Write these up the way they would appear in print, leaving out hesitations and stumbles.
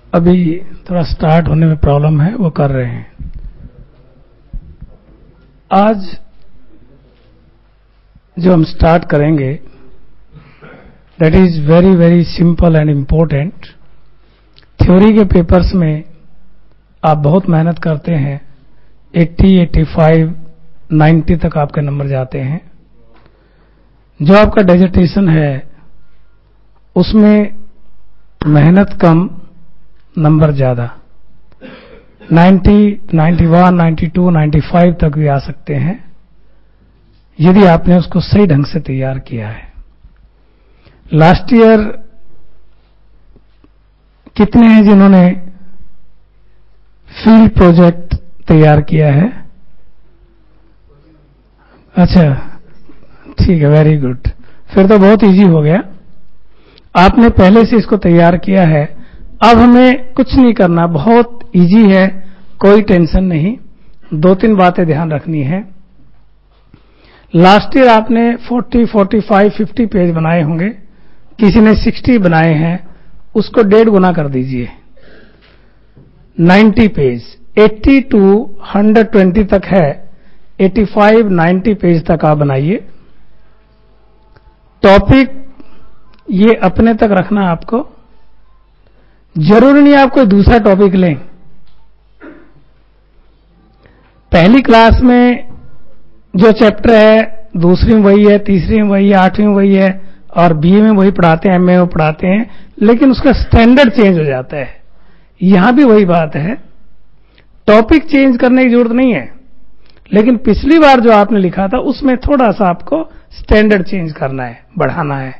अभी थोड़ा स्टार्ट होने में प्रॉब्लम है, वो कर रहे हैं। आज जो हम स्टार्ट करेंगे that is very very simple and important. Theory के पेपर्स में आप बहुत मेहनत करते हैं, 80, 85, 90 तक आपके नंबर जाते हैं। जो आपका डिसर्टेशन है उसमें मेहनत कम, नंबर ज्यादा, 90, 91, 92, 95 तक भी आ सकते हैं यदि आपने उसको सही ढंग से तैयार किया है। लास्ट ईयर कितने हैं जिन्होंने फील्ड प्रोजेक्ट तैयार किया है? अच्छा, ठीक है, वेरी गुड। फिर तो बहुत इजी हो गया, आपने पहले से इसको तैयार किया है। अब हमें कुछ नहीं करना, बहुत इजी है, कोई टेंशन नहीं। 2-3 बातें ध्यान रखनी है। लास्ट ईयर आपने 40, 45, 50 पेज बनाए होंगे, किसी ने 60 बनाए हैं, उसको 1.5 गुना कर दीजिए, 90 पेज। 80 to 120 तक है, 85, 90 पेज तक आप बनाइए। टॉपिक ये अपने तक रखना आपको, जरूरी नहीं आप कोई दूसरा टॉपिक लें। पहली क्लास में जो चैप्टर है, दूसरी में वही है, तीसरी में वही है, 8वीं में वही है, और बीए में वही पढ़ाते हैं, एमए में पढ़ाते हैं, लेकिन उसका स्टैंडर्ड चेंज हो जाता है। यहां भी वही बात है, टॉपिक चेंज करने की जरूरत नहीं है, लेकिन पिछली बार जो आपने लिखा था उसमें थोड़ा सा आपको स्टैंडर्ड चेंज करना है, बढ़ाना है।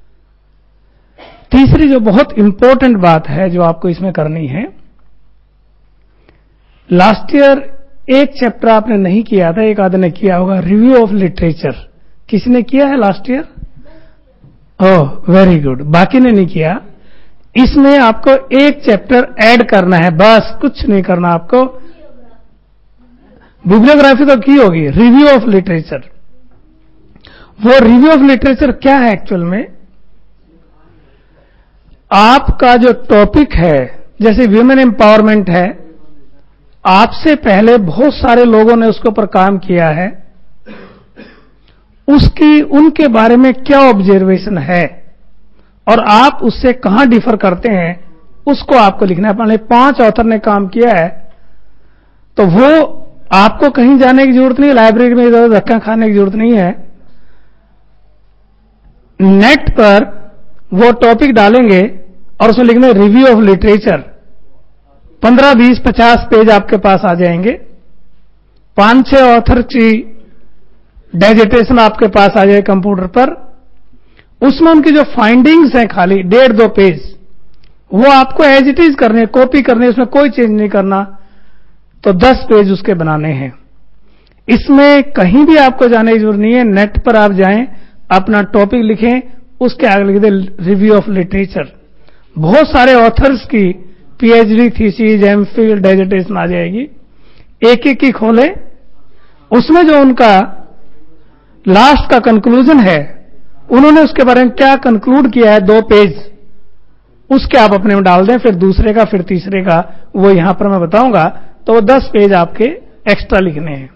तीसरी जो बहुत इंपॉर्टेंट बात है जो आपको इसमें करनी है, लास्ट ईयर एक चैप्टर आपने नहीं किया था, एक आदमी ने किया होगा, रिव्यू ऑफ लिटरेचर। किसने किया है last year? Oh very good, बाकी ने नहीं किया। इसमें आपको एक चैप्टर ऐड करना है, बस कुछ नहीं करना आपको। बिब्लियोग्राफी तो की होगी, रिव्यू ऑफ लिटरेचर। वो रिव्यू ऑफ लिटरेचर क्या है एक्चुअल में? आपका जो टॉपिक है, जैसे विमेन एम्पावरमेंट है, आपसे पहले बहुत सारे लोगों ने उसके ऊपर काम किया है, उसकी उनके बारे में क्या ऑब्जर्वेशन है और आप उससे कहां डिफर करते हैं, उसको आपको लिखना है। मान लीजिए 5 ऑथर ने काम किया है, तो वो आपको कहीं जाने की जरूरत नहीं है, लाइब्रेरी में इधर धक्का खाने की जरूरत नहीं है। नेट पर वो टॉपिक डालेंगे और उसमें लिखना रिव्यू ऑफ लिटरेचर, 15, 20, 50 पेज आपके पास आ जाएंगे। 5-6 ऑथर की डिसर्टेशन आपके पास आ जाए कंप्यूटर पर, उसमें उनकी जो फाइंडिंग्स हैं खाली 1.5-2 पेज, वो आपको एज इट इज करने, कॉपी करने, उसमें कोई चेंज नहीं करना। तो 10 पेज उसके बनाने हैं। इसमें कहीं भी आपको जाने की जरूरत नहीं है, नेट पर आप जाएं, अपना टॉपिक लिखें, उसके आगे लिख दें रिव्यू ऑफ लिटरेचर। बहुत सारे ऑथर्स की पीएचडी थीसिस, एमफिल, डिसर्टेशन आ जाएगी, एक एक की खोलें, उसमें जो उनका लास्ट का कंक्लूजन है, उन्होंने उसके बारे में क्या कंक्लूड किया है, 2 पेज, उसके आप अपने में डाल दें, फिर दूसरे का, फिर तीसरे का, वो यहां पर मैं बताऊंगा। तो वो 10 पेज आपके एक्स्ट्रा लिखने हैं।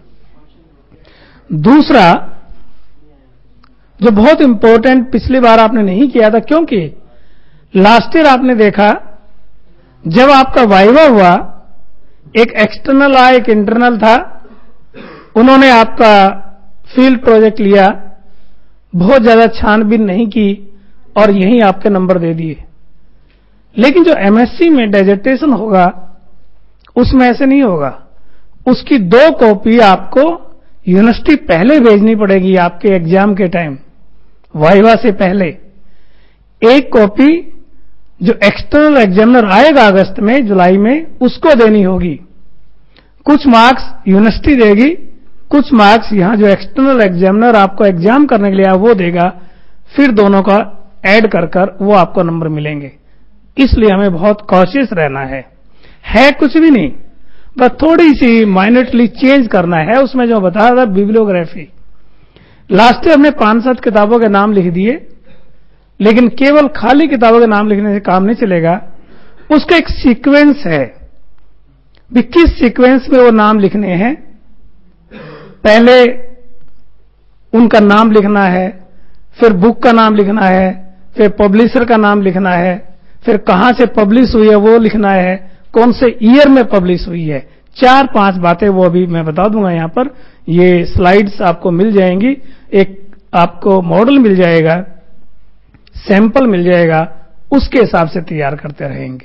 दूसरा जो बहुत इंपॉर्टेंट, पिछली बार आपने नहीं किया था, क्योंकि लास्ट ईयर आपने देखा जब आपका वाइवा हुआ, एक एक्सटर्नल आया, एक इंटरनल था, उन्होंने आपका फील्ड प्रोजेक्ट लिया, बहुत ज्यादा छानबीन नहीं की और यहीं आपके नंबर दे दिए। लेकिन जो एमएससी में डिसर्टेशन होगा उसमें ऐसे नहीं होगा, उसकी 2 कॉपी आपको यूनिवर्सिटी पहले भेजनी पड़ेगी आपके एग्जाम के टाइम, वाइवा से पहले। एक कॉपी जो एक्सटर्नल एग्जामिनर आएगा अगस्त में, जुलाई में, उसको देनी होगी। कुछ मार्क्स यूनिवर्सिटी देगी, कुछ मार्क्स यहां जो एक्सटर्नल एग्जामिनर आपको एग्जाम करने के लिए आया वो देगा, फिर दोनों का ऐड कर वो आपको नंबर मिलेंगे। इसलिए हमें बहुत कॉशियस रहना है कुछ भी नहीं, बस थोड़ी सी माइनरली चेंज करना है। उसमें जो बता रहा था बिब्लियोग्राफी, लास्ट ईयर हमने 5-7 किताबों के नाम लिख दिए, लेकिन केवल खाली किताबों के नाम लिखने से काम नहीं चलेगा। उसका एक सीक्वेंस है भी, किस सीक्वेंस में वो नाम लिखने हैं। पहले उनका नाम लिखना है, फिर बुक का नाम लिखना है, फिर पब्लिशर का नाम लिखना है, फिर कहां से पब्लिश हुई है वो लिखना है, कौन से ईयर में पब्लिश हुई है। 4-5 बातें वो अभी मैं बता दूंगा यहां पर। ये स्लाइड्स आपको मिल जाएंगी, एक आपको मॉडल मिल जाएगा, सैंपल मिल जाएगा, उसके हिसाब से तैयार करते रहेंगे।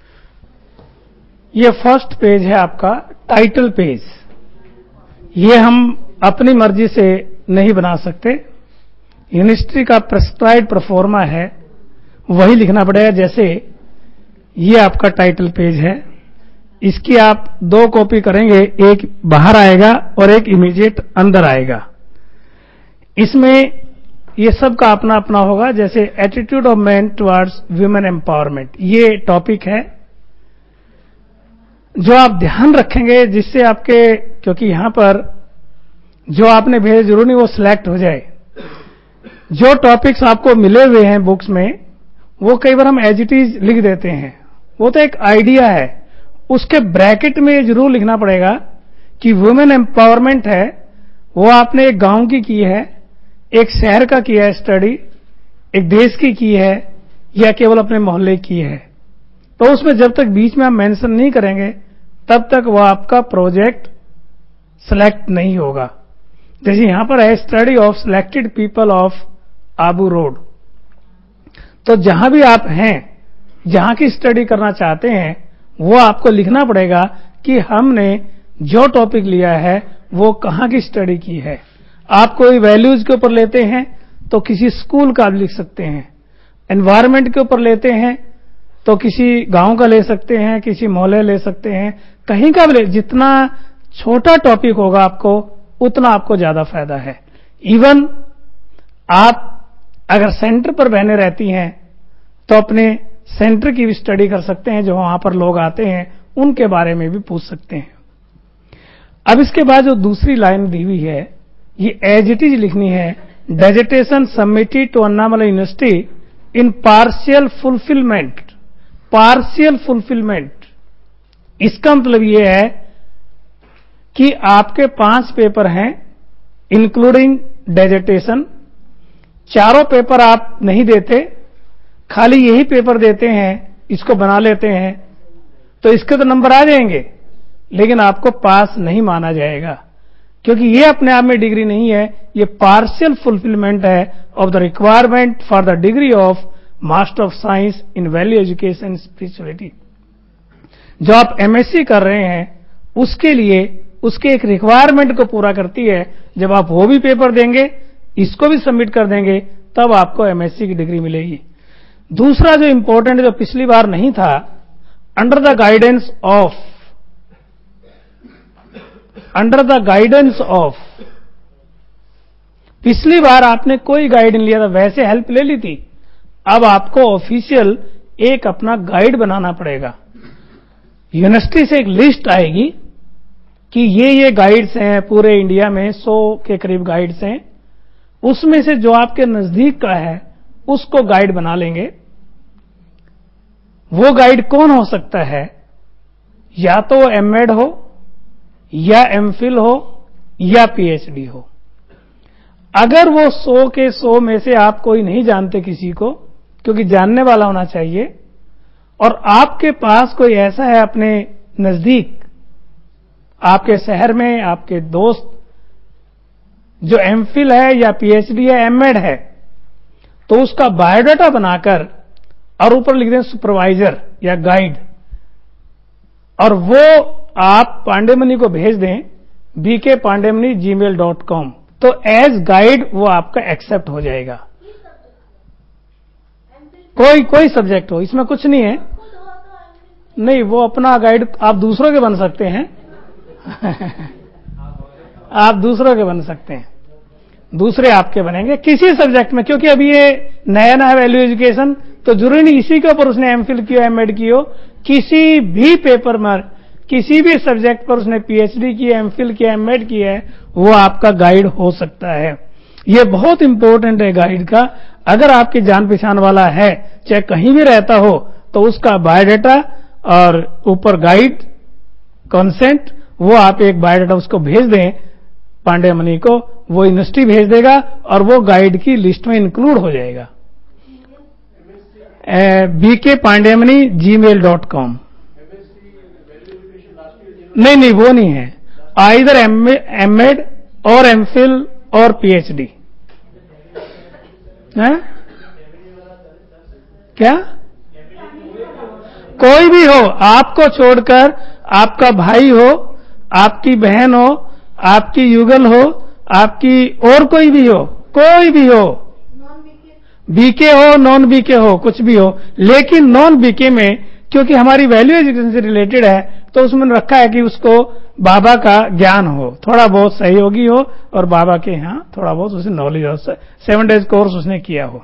ये फर्स्ट पेज है आपका टाइटल पेज। ये हम अपनी मर्जी से नहीं बना सकते, यूनिवर्सिटी का प्रेस्क्राइब्ड प्रोफॉर्मा है, वही लिखना पड़ेगा। जैसे ये आपका टाइटल पेज है, इसकी आप 2 कॉपी करेंगे, एक बाहर आएगा और एक इमीडिएट अंदर आएगा। इसमें ये सब का अपना अपना होगा। जैसे attitude of man towards women empowerment, ये टॉपिक है जो आप ध्यान रखेंगे, जिससे आपके, क्योंकि यहां पर जो आपने भेजे जरूर नहीं वो सिलेक्ट हो जाए। जो टॉपिक्स आपको मिले हुए हैं बुक्स में, वो कई बार हम एज इट इज लिख देते हैं, वो तो एक आइडिया है। उसके ब्रैकेट में जरूर लिखना पड़ेगा कि वुमेन एम्पावरमेंट है, वो आपने एक गांव की है, एक शहर का किया है स्टडी, एक देश की है, या केवल अपने मोहल्ले की है। तो उसमें जब तक बीच में आप मेंशन नहीं करेंगे तब तक वो आपका प्रोजेक्ट सिलेक्ट नहीं होगा। जैसे यहां पर है study of selected people of Abu Road, तो जहां भी आप हैं, जहां की स्टडी करना चाहते हैं, वो आपको लिखना पड़ेगा कि हमने जो टॉपिक लिया है वो कहां की स्टडी की है। आप कोई वैल्यूज के ऊपर लेते हैं तो किसी स्कूल का लिख सकते हैं, एनवायरनमेंट के ऊपर लेते हैं तो किसी गांव का ले सकते हैं, किसी मोहल्ले ले सकते हैं, कहीं का भी ले। जितना छोटा टॉपिक होगा आपको, उतना आपको ज्यादा फायदा है। इवन आप अगर सेंटर पर बहनें रहती हैं तो अपने सेंटर की भी स्टडी कर सकते हैं, जो वहां पर लोग आते हैं उनके बारे में भी पूछ सकते हैं। अब इसके बाद जो दूसरी लाइन दी हुई है, ये एज इट इज लिखनी है। Dissertation submitted to Annamalai university in partial fulfilment. Partial fulfilment, इसका मतलब ये है कि आपके 5 पेपर हैं इंक्लूडिंग डेजिटेशन। चारों पेपर आप नहीं देते, खाली यही पेपर देते हैं, इसको बना लेते हैं, तो इसके तो नंबर आ जाएंगे, लेकिन आपको पास नहीं माना जाएगा, क्योंकि ये अपने आप में डिग्री नहीं है, ये पार्शियल फुलफिलमेंट है of the requirement for the degree of master of science in value education spirituality. जो आप एमएससी कर रहे हैं उसके लिए, उसके एक रिक्वायरमेंट को पूरा करती है। जब आप वो भी पेपर देंगे, इसको भी सबमिट कर देंगे, तब आपको एमएससी की डिग्री मिलेगी। दूसरा जो इंपॉर्टेंट, जो पिछली बार नहीं था, अंडर द गाइडेंस ऑफ, पिछली बार आपने कोई गाइड नहीं लिया था, वैसे हेल्प ले ली थी। अब आपको ऑफिशियल एक अपना गाइड बनाना पड़ेगा। यूनिवर्सिटी से एक लिस्ट आएगी कि ये गाइड्स हैं, पूरे इंडिया में 100 के करीब गाइड्स हैं, उसमें से जो आपके नजदीक का है उसको गाइड बना लेंगे। वो गाइड कौन हो सकता है? या तो एमएड हो, या एमफिल हो, या पीएचडी हो। अगर वो 100 के 100 में से आप कोई नहीं जानते किसी को, क्योंकि जानने वाला होना चाहिए, और आपके पास कोई ऐसा है अपने नजदीक, आपके शहर में आपके दोस्त जो एमफिल है या पीएचडी या एमएड है, तो उसका बायोडाटा बनाकर और ऊपर लिख दें सुपरवाइजर या गाइड, और वो आप पांडेमनी को भेज दें bkpandemani@gmail.com, तो एज गाइड वो आपका एक्सेप्ट हो जाएगा। कोई सब्जेक्ट हो, इसमें कुछ नहीं है। नहीं, वो अपना गाइड आप दूसरों के बन सकते हैं आप दूसरों के बन सकते हैं, दूसरे आपके बनेंगे किसी सब्जेक्ट में, क्योंकि अभी ये नया है वैल्यू एजुकेशन, तो जरूरी नहीं इसी के ऊपर उसने एमफिल किया एमएड की हो। किसी भी पेपर में, किसी भी सब्जेक्ट पर उसने पीएचडी की, एमफिल किया, एमएड किया है, वो आपका गाइड हो सकता है। ये बहुत इंपॉर्टेंट है गाइड का। अगर आपकी जान पहचान वाला है, चाहे कहीं भी रहता हो, तो उसका बायोडाटा और ऊपर गाइड कंसेंट, वो आप एक बायोडाटा उसको भेज दें पांडे मनी को, वो यूनिवर्सिटी भेज देगा और वो गाइड की लिस्ट में इंक्लूड हो जाएगा। bkpandemani@gmail.com। नहीं, वो नहीं है। आइदर एमएड और एमफिल और पीएचडी है क्या? कोई भी हो, आपको छोड़कर, आपका भाई हो, आपकी बहन हो, आपकी युगल हो, आपकी और कोई भी हो, बीके हो, नॉन बीके हो, कुछ भी हो, लेकिन नॉन बीके में क्योंकि हमारी वैल्यू एजुकेशन से रिलेटेड है तो उसमें रखा है कि उसको बाबा का ज्ञान हो, थोड़ा बहुत सहयोगी हो और बाबा के यहां थोड़ा बहुत उसे नॉलेज हो, 7 डेज कोर्स उसने किया हो।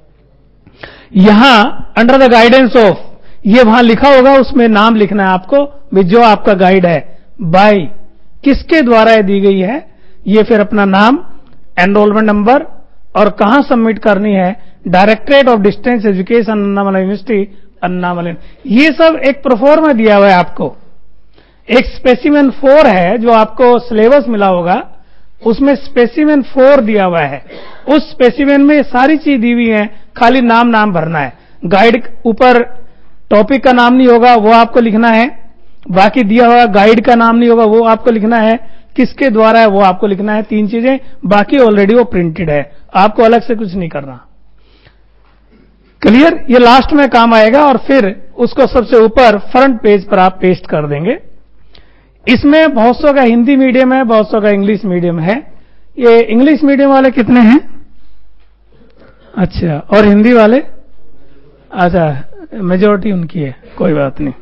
यहां अंडर द गाइडेंस ऑफ, ये वहां लिखा होगा, उसमें नाम लिखना है आपको भी, जो आपका गाइड है, बाय किसके द्वारा दी गई है, ये फिर अपना नाम, एनरोलमेंट नंबर और कहां सबमिट करनी है, directorate of distance education Annamalai university Annamalai, ये सब एक प्रोफॉर्मा दिया हुआ है आपको। एक स्पेसिमेन 4 है जो आपको सिलेबस मिला होगा, उसमें स्पेसिमेन 4 दिया हुआ है। उस स्पेसिमेन में सारी चीज दी हुई है, खाली नाम भरना है। गाइड ऊपर टॉपिक का नाम नहीं होगा, वो आपको लिखना है, बाकी दिया हुआ गाइड का नाम नहीं होगा, वो आपको लिखना है, किसके द्वारा है वो आपको लिखना है, 3 चीजें, बाकी ऑलरेडी वो प्रिंटेड है, आपको अलग से कुछ नहीं करना। क्लियर? ये लास्ट में काम आएगा और फिर उसको सबसे ऊपर फ्रंट पेज पर आप पेस्ट कर देंगे। इसमें बहुत सौ का हिंदी मीडियम है, बहुत सौ का इंग्लिश मीडियम है। ये इंग्लिश मीडियम वाले कितने हैं? अच्छा, और हिंदी वाले? अच्छा, मेजॉरिटी उनकी है, कोई बात नहीं।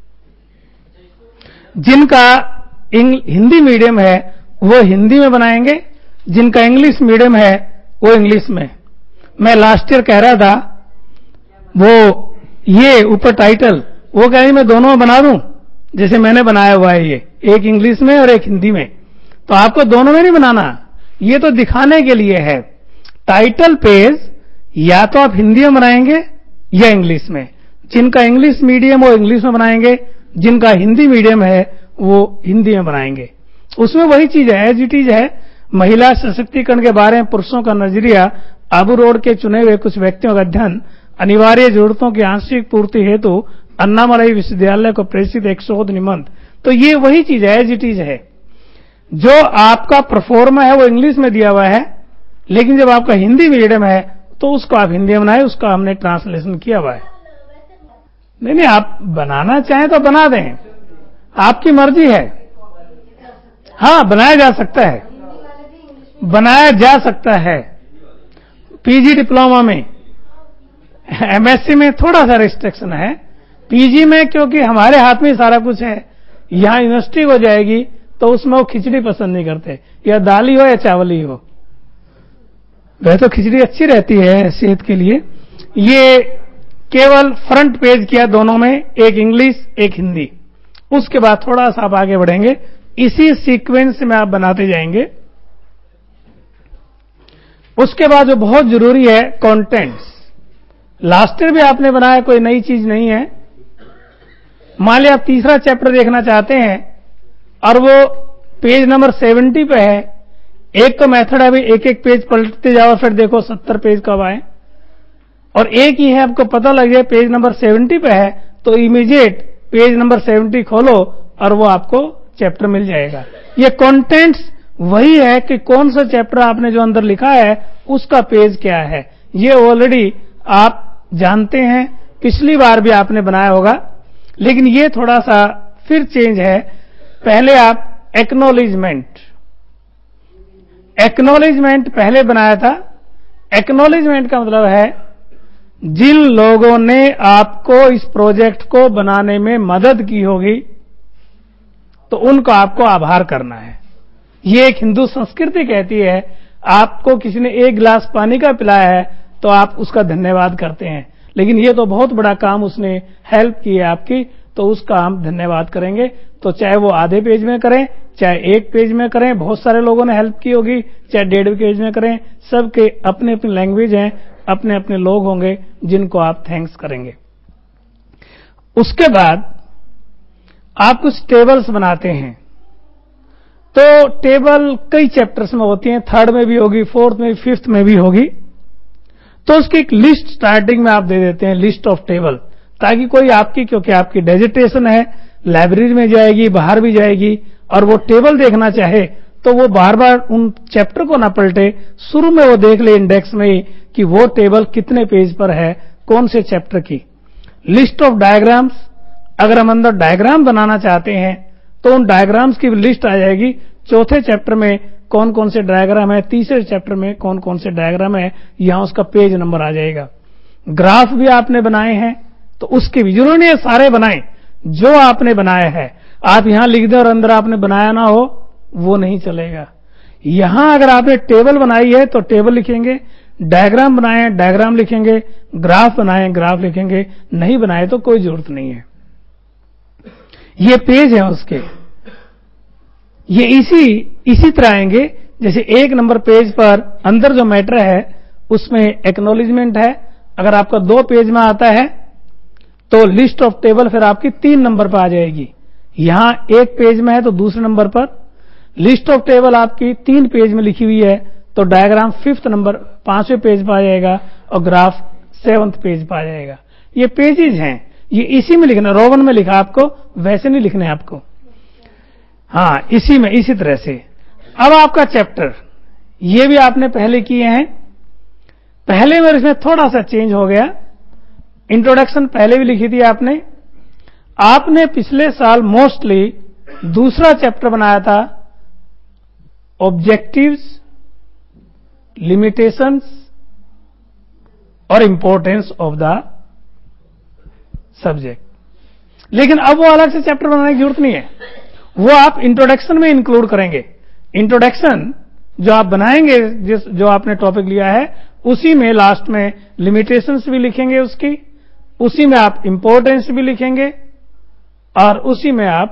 जिनका हिंदी मीडियम है वो हिंदी में बनाएंगे, जिनका इंग्लिश मीडियम है वो इंग्लिश में। मैं लास्ट ईयर कह रहा था, वो ये ऊपर टाइटल वो कह रही मैं दोनों में बना दूं, जैसे मैंने बनाया हुआ है, ये एक इंग्लिश में और एक हिंदी में, तो आपको दोनों में नहीं बनाना, ये तो दिखाने के लिए है। टाइटल पेज या तो आप हिंदी में बनाएंगे या इंग्लिश में, जिनका इंग्लिश मीडियम वो इंग्लिश में बनाएंगे, जिनका हिंदी मीडियम है वो हिंदी में बनाएंगे। उसमें वही चीज है, एज इट इज है। महिला सशक्तिकरण के बारे में पुरुषों का नजरिया, आबू रोड के चुने हुए कुछ व्यक्तियों का अध्ययन, अनिवार्य जरूरतों की आंशिक पूर्ति हेतु अन्नामलाई विश्वविद्यालय को प्रेषित एक शोध निबंध, तो ये वही चीज है, एज इट इज है। जो आपका परफॉर्मा है वो इंग्लिश में दिया हुआ है, लेकिन जब आपका हिंदी मीडियम है तो उसको आप हिंदी में बनाए, उसका हमने ट्रांसलेशन किया हुआ है। नहीं, आप बनाना चाहें तो बना दें, आपकी मर्जी है। हाँ, बनाया जा सकता है, बनाया जा सकता है। पीजी डिप्लोमा में, एमएससी में थोड़ा सा रिस्ट्रिक्शन है, पीजी में क्योंकि हमारे हाथ में सारा कुछ है, यहां यूनिवर्सिटी हो जाएगी तो उसमें वो खिचड़ी पसंद नहीं करते, या दाल ही हो या चावल ही हो। वह तो खिचड़ी अच्छी रहती है सेहत के लिए। ये केवल फ्रंट पेज किया दोनों में, एक इंग्लिश एक हिंदी। उसके बाद थोड़ा सा आप आगे बढ़ेंगे, इसी सीक्वेंस में आप बनाते जाएंगे। उसके बाद जो बहुत जरूरी है, कंटेंट्स। लास्ट ईयर भी आपने बनाया, कोई नई चीज नहीं है। मान लिया आप तीसरा चैप्टर देखना चाहते हैं और वो पेज नंबर 70 पे है, एक तो मेथड है अभी एक एक पेज पलटते जाओ फिर देखो 70 पेज कब आए, और एक ही है आपको पता लग जाए पेज नंबर 70 पे है तो इमीडिएट पेज नंबर 70 खोलो और वो आपको चैप्टर मिल जाएगा। ये कंटेंट्स वही है कि कौन सा चैप्टर आपने जो अंदर लिखा है उसका पेज क्या है, ये ऑलरेडी आप जानते हैं, पिछली बार भी आपने बनाया होगा, लेकिन ये थोड़ा सा फिर चेंज है। पहले आप एक्नॉलेजमेंट पहले बनाया था। एक्नॉलेजमेंट का मतलब है जिन लोगों ने आपको इस प्रोजेक्ट को बनाने में मदद की होगी तो उनको आपको आभार करना है। ये एक हिंदू संस्कृति कहती है, आपको किसी ने एक गिलास पानी का पिलाया है तो आप उसका धन्यवाद करते हैं, लेकिन ये तो बहुत बड़ा काम उसने हेल्प की है आपकी, तो उसका हम धन्यवाद करेंगे। तो चाहे वो आधे पेज में करें, चाहे एक पेज में करें, बहुत सारे लोगों ने हेल्प की होगी, चाहे 1.5 पेज में करें, सबके अपने अपनी लैंग्वेज हैं, अपने अपने लोग होंगे जिनको आप थैंक्स करेंगे। उसके बाद आप कुछ टेबल्स बनाते हैं। तो टेबल कई चैप्टर्स में होती हैं, थर्ड में भी होगी, फोर्थ में भी, फिफ्थ में भी होगी। तो उसकी एक लिस्ट स्टार्टिंग में आप दे देते हैं, लिस्ट ऑफ टेबल, ताकि कोई आपकी, क्योंकि आपकी डेजिटेशन है, लाइब्रेरी में जाएगी, बाहर भी जाएगी, और वो टेबल देखना चाहे तो वो बार बार उन चैप्टर को ना पलटे, शुरू में वो देख ले इंडेक्स में ही कि वो टेबल कितने पेज पर है, कौन से चैप्टर की। लिस्ट ऑफ डायग्राम्स, अगर हम अंदर डायग्राम बनाना चाहते हैं तो उन डायग्राम्स की लिस्ट आ जाएगी, चौथे चैप्टर में कौन कौन से डायग्राम है, तीसरे चैप्टर में कौन कौन से डायग्राम है, यहां उसका पेज नंबर आ जाएगा। ग्राफ भी आपने बनाए हैं तो उसके भी, जिन्होंने ये सारे बनाए, जो आपने बनाया है आप यहां लिख दें और अंदर आपने बनाया ना हो, वो नहीं चलेगा। यहां अगर आपने टेबल बनाई है तो टेबल लिखेंगे, डायग्राम बनाए हैं डायग्राम लिखेंगे, ग्राफ बनाए हैं ग्राफ लिखेंगे, नहीं बनाए तो कोई जरूरत नहीं है। ये पेज है उसके, ये इसी तरह आएंगे जैसे 1 नंबर पेज पर अंदर जो मैटर है उसमें एक्नॉलेजमेंट है। अगर आपका 2 पेज में आता है तो लिस्ट ऑफ टेबल फिर आपकी 3 नंबर पर आ जाएगी। यहां 1 पेज में है तो दूसरे नंबर पर, लिस्ट ऑफ टेबल आपकी 3 पेज में लिखी हुई है तो डायग्राम 5th नंबर 5वें पेज पर आ जाएगा और ग्राफ 7th पेज पर आ जाएगा। ये पेजेज हैं, ये इसी में लिखना, रोमन में लिखा आपको, वैसे नहीं लिखने आपको। हाँ, इसी में, इसी तरह से। अब आपका चैप्टर, ये भी आपने पहले किए हैं, पहले में इसमें थोड़ा सा चेंज हो गया। इंट्रोडक्शन पहले भी लिखी थी आपने पिछले साल मोस्टली दूसरा चैप्टर बनाया था, ऑब्जेक्टिव्स, लिमिटेशंस और इंपॉर्टेंस ऑफ द सब्जेक्ट। लेकिन अब वो अलग से चैप्टर बनाने की जरूरत नहीं है, वो आप इंट्रोडक्शन में इंक्लूड करेंगे। इंट्रोडक्शन जो आप बनाएंगे, जो आपने टॉपिक लिया है, उसी में लास्ट में लिमिटेशंस भी लिखेंगे उसकी, उसी में आप इंपॉर्टेंस भी लिखेंगे और उसी में आप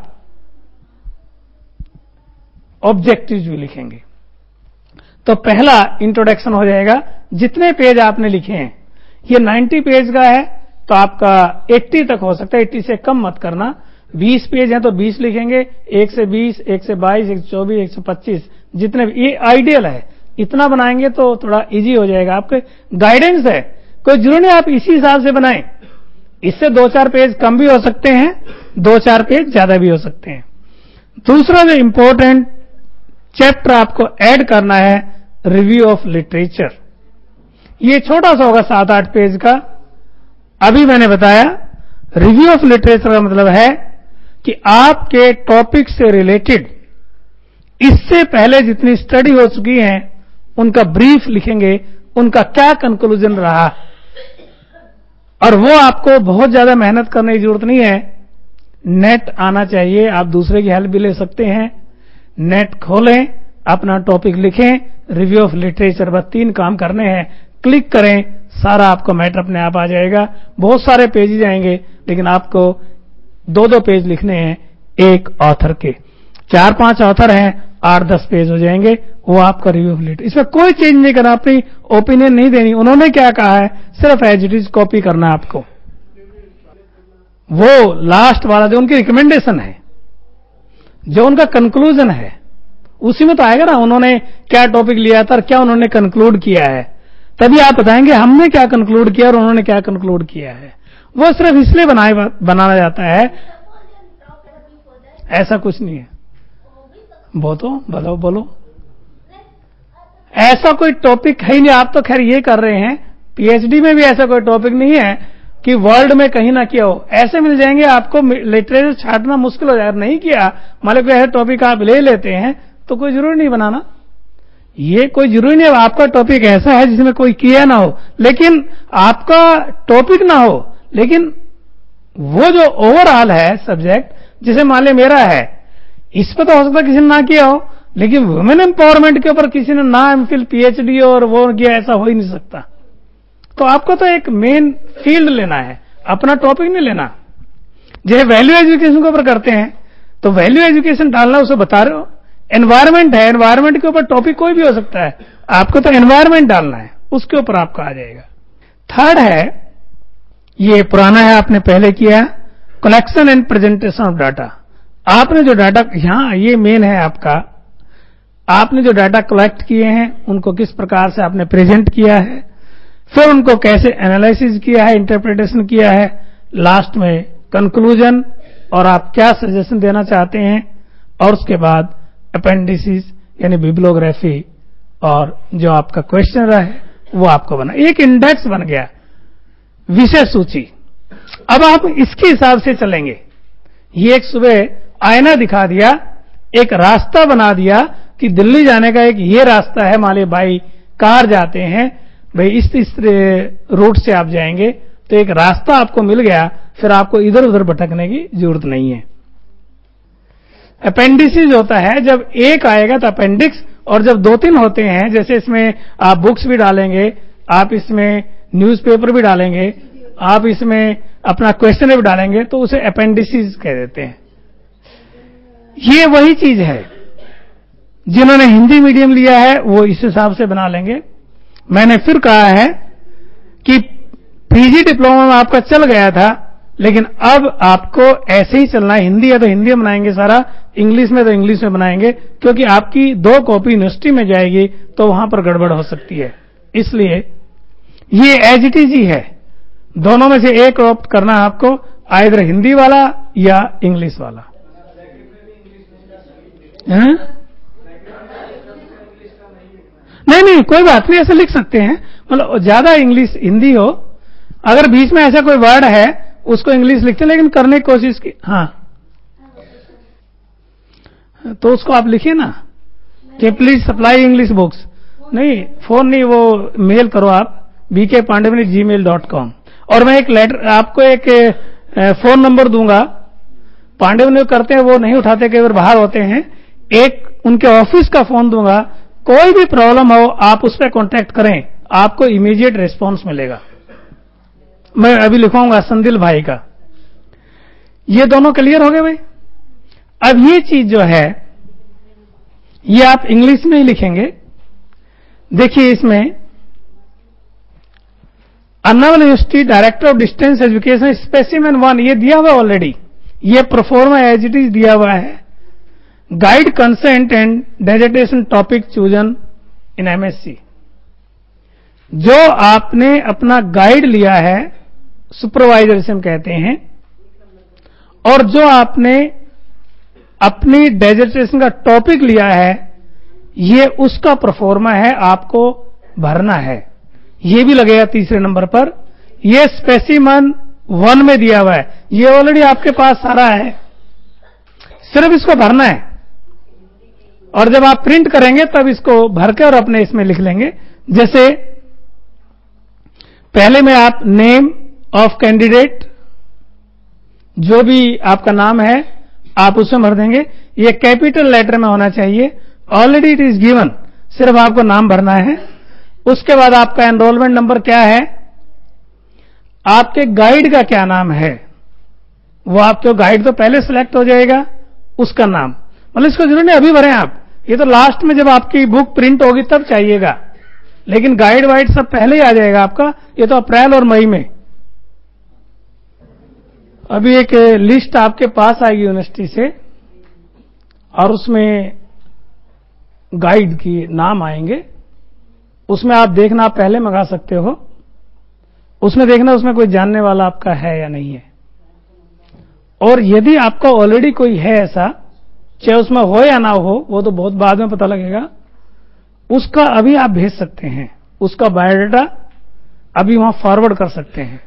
ऑब्जेक्टिव्स भी लिखेंगे। तो पहला इंट्रोडक्शन हो जाएगा। जितने पेज आपने लिखे हैं, ये 90 पेज का है तो आपका 80 तक हो सकता है, 80 से कम मत करना। 20 पेज हैं तो 20 लिखेंगे, 1 से 20, 1 से 22, 1 से 24, 1 से 25, जितने भी, ये आइडियल है। इतना बनाएंगे तो थोड़ा इजी हो जाएगा, आपके गाइडेंस है, कोई जरूरी नहीं आप इसी हिसाब से बनाएं। इससे 2-4 पेज कम भी हो सकते हैं, 2-4 पेज ज्यादा भी हो सकते हैं। दूसरा जो इंपॉर्टेंट चैप्टर आपको ऐड करना है, रिव्यू ऑफ लिटरेचर। ये छोटा सा होगा, 7-8 पेज का। अभी मैंने बताया रिव्यू ऑफ लिटरेचर का मतलब है कि आपके टॉपिक से रिलेटेड इससे पहले जितनी स्टडी हो चुकी है उनका ब्रीफ लिखेंगे, उनका क्या कंक्लूजन रहा। और वो आपको बहुत ज्यादा मेहनत करने की जरूरत नहीं है, नेट आना चाहिए, आप दूसरे की हेल्प भी ले सकते हैं। नेट खोलें, अपना टॉपिक लिखें, रिव्यू ऑफ लिटरेचर, बस 3 काम करने हैं, क्लिक करें, सारा आपका मैटर अपने आप आ जाएगा। बहुत सारे पेजेज आएंगे लेकिन आपको 2-2 पेज लिखने हैं एक ऑथर के। 4-5 ऑथर हैं, 8-10 पेज हो जाएंगे, वो आपका रिव्यू ऑफ लिटरेचर। इसमें कोई चेंज नहीं करना, अपनी ओपिनियन नहीं देनी, उन्होंने क्या कहा है सिर्फ एज इट इज कॉपी करना आपको। वो लास्ट वाला जो उनकी रिकमेंडेशन है, जो उनका कंक्लूजन है, उसी में तो आएगा ना उन्होंने क्या टॉपिक लिया था और क्या उन्होंने कंक्लूड किया है। तभी आप बताएंगे हमने क्या कंक्लूड किया और उन्होंने क्या कंक्लूड किया है। वो सिर्फ इसलिए बनाना जाता है, ऐसा कुछ नहीं है। बोलो ऐसा कोई टॉपिक है ही नहीं। आप तो खैर ये कर रहे हैं, पीएचडी में भी ऐसा कोई टॉपिक नहीं है कि वर्ल्ड में कहीं ना किया हो। ऐसे मिल जाएंगे आपको, लिटरेचर छाटना मुश्किल हो जाएगा। नहीं किया, मतलब ऐसा टॉपिक आप ले लेते हैं तो कोई जरूरी नहीं बनाना। ये कोई जरूरी नहीं आपका टॉपिक ऐसा है जिसमें कोई किया ना हो, लेकिन आपका टॉपिक ना हो, लेकिन वो जो ओवरऑल है सब्जेक्ट, जैसे मान ले मेरा है, इस पर तो हो सकता है किसी ने ना किया हो, लेकिन वुमेन एम्पावरमेंट के ऊपर किसी ने ना एमफिल पीएचडी और वो किया, ऐसा हो ही नहीं सकता। तो आपको तो एक मेन फील्ड लेना है, अपना टॉपिक नहीं लेना। जैसे वैल्यू एजुकेशन के ऊपर करते हैं तो वैल्यू एजुकेशन डालना, उसे बता रहे हो। एनवायरमेंट है, एनवायरमेंट के ऊपर टॉपिक कोई भी हो सकता है, आपको तो एनवायरमेंट डालना है, उसके ऊपर आपका आ जाएगा। थर्ड है, ये पुराना है आपने पहले किया, collection and presentation of data. आपने जो डाटा, यहां ये मेन है आपका, आपने जो डाटा कलेक्ट किए हैं उनको किस प्रकार से आपने प्रेजेंट किया है, फिर उनको कैसे एनालिसिस किया है, इंटरप्रिटेशन किया है, लास्ट में कंक्लूजन और आप क्या सजेशन देना चाहते हैं, और उसके बाद अपेंडिसेस यानी बिब्लियोग्राफी और जो आपका क्वेश्चन है वो आपको बना, एक इंडेक्स बन गया, विषय सूची। अब आप इसके हिसाब से चलेंगे। ये एक सुबह आईना दिखा दिया, एक रास्ता बना दिया कि दिल्ली जाने का एक ये रास्ता है, मान लीजिए बाई कार जाते हैं, भाई इस रूट से आप जाएंगे, तो एक रास्ता आपको मिल गया, फिर आपको इधर उधर भटकने की जरूरत नहीं है। अपेंडिसेस होता है जब एक आएगा तो अपेंडिक्स, और जब 2-3 होते हैं, जैसे इसमें आप बुक्स भी डालेंगे, आप इसमें न्यूज़पेपर भी डालेंगे, आप इसमें अपना क्वेश्चन भी डालेंगे, तो उसे अपेंडिसेस कह देते हैं। ये वही चीज है, जिन्होंने हिंदी मीडियम लिया है वो इस हिसाब से बना लेंगे। मैंने फिर कहा है कि पीजी डिप्लोमा में आपका चल गया था, लेकिन अब आपको ऐसे ही चलना है। हिंदी है तो हिंदी में बनाएंगे सारा, इंग्लिश में तो इंग्लिश में बनाएंगे, क्योंकि आपकी 2 कॉपी यूनिवर्सिटी में जाएगी तो वहां पर गड़बड़ हो सकती है। इसलिए ये एज इट इज ही है, दोनों में से एक ऑप्ट करना है आपको, आइदर हिंदी वाला या इंग्लिश वाला। नहीं, कोई बात नहीं, ऐसे लिख सकते हैं, मतलब ज्यादा इंग्लिश हिंदी हो, अगर बीच में ऐसा कोई वर्ड है उसको इंग्लिश लिखते हैं, लेकिन करने की कोशिश की। हाँ, तो उसको आप लिखिए ना कि प्लीज सप्लाई इंग्लिश बुक्स। नहीं, फोन नहीं, वो मेल करो आप bkpandemani@gmail.com, और मैं एक लेटर आपको, एक फोन नंबर दूंगा। पांडेमनी करते हैं, वो नहीं उठाते, कई बार बाहर होते हैं, एक उनके ऑफिस का फोन दूंगा, कोई भी प्रॉब्लम हो आप उस पर कॉन्टैक्ट करें, आपको इमीडिएट रिस्पांस मिलेगा। मैं अभी लिखवाऊंगा संदिल भाई का। ये दोनों क्लियर हो गए भाई। अब ये चीज जो है ये आप इंग्लिश में ही लिखेंगे। देखिए इसमें Anna university director of distance education specimen 1 ये दिया हुआ ऑलरेडी, ये प्रोफॉर्मा एज इट इज दिया हुआ है। Guide consent and designation topic chosen in MSc, जो आपने अपना गाइड लिया है, सुपरवाइजर से हम कहते हैं, और जो आपने अपनी डेजिग्नेशन का टॉपिक लिया है, ये उसका प्रोफॉर्मा है, आपको भरना है। ये भी लगेगा तीसरे नंबर पर। ये स्पेसिमन 1 में दिया हुआ है, ये ऑलरेडी आपके पास सारा है, सिर्फ इसको भरना है। और जब आप प्रिंट करेंगे तब इसको भर के और अपने इसमें लिख लेंगे। जैसे पहले में आप नेम ऑफ कैंडिडेट, जो भी आपका नाम है आप उसमें भर देंगे। ये कैपिटल लेटर में होना चाहिए, ऑलरेडी इट इज गिवन, सिर्फ आपको नाम भरना है। उसके बाद आपका एनरोलमेंट नंबर क्या है, आपके गाइड का क्या नाम है, वो आपके गाइड तो पहले सिलेक्ट हो जाएगा, उसका नाम, मतलब इसको जरूर नहीं अभी भरें आप, ये तो लास्ट में जब आपकी बुक प्रिंट होगी तब चाहिएगा, लेकिन गाइड वाइड सब पहले ही आ जाएगा आपका। ये तो अप्रैल और मई में। अभी एक लिस्ट आपके पास आएगी यूनिवर्सिटी से, और उसमें गाइड की नाम आएंगे, उसमें आप देखना, आप पहले मंगा सकते हो, उसमें देखना उसमें कोई जानने वाला आपका है या नहीं है। और यदि आपका ऑलरेडी कोई है ऐसा, चाहे उसमें हो या ना हो, वो तो बहुत बाद में पता लगेगा, उसका अभी आप भेज सकते हैं, उसका बायोडाटा अभी वहां फॉरवर्ड कर सकते हैं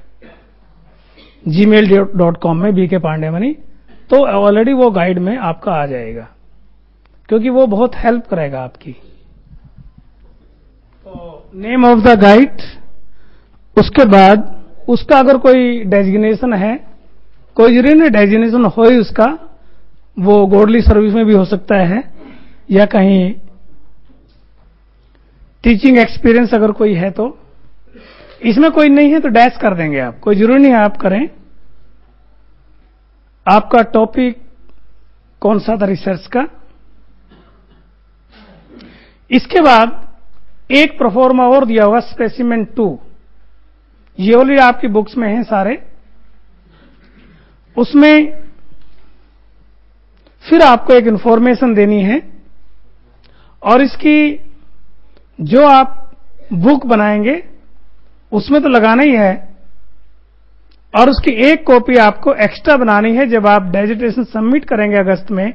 gmail.com में bkpandemani, तो ऑलरेडी वो गाइड में आपका आ जाएगा, क्योंकि वो बहुत हेल्प करेगा आपकी। तो नेम ऑफ द गाइड, उसके बाद उसका अगर कोई डेजिग्नेशन है, कोई जरूरी डेजिग्नेशन हो ही उसका, वो गॉडली सर्विस में भी हो सकता है, या कहीं टीचिंग एक्सपीरियंस अगर कोई है तो। इसमें कोई नहीं है तो डैश कर देंगे आप, कोई जरूरी नहीं है आप करें। आपका टॉपिक कौन सा था रिसर्च का। इसके बाद एक प्रोफॉर्मा और दिया होगा स्पेसिमेन 2, ये ऑलरेडी आपकी बुक्स में है सारे। उसमें फिर आपको एक इंफॉर्मेशन देनी है और इसकी जो आप बुक बनाएंगे उसमें तो लगाना ही है और उसकी एक कॉपी आपको एक्स्ट्रा बनानी है। जब आप डेजिटेशन सबमिट करेंगे अगस्त में,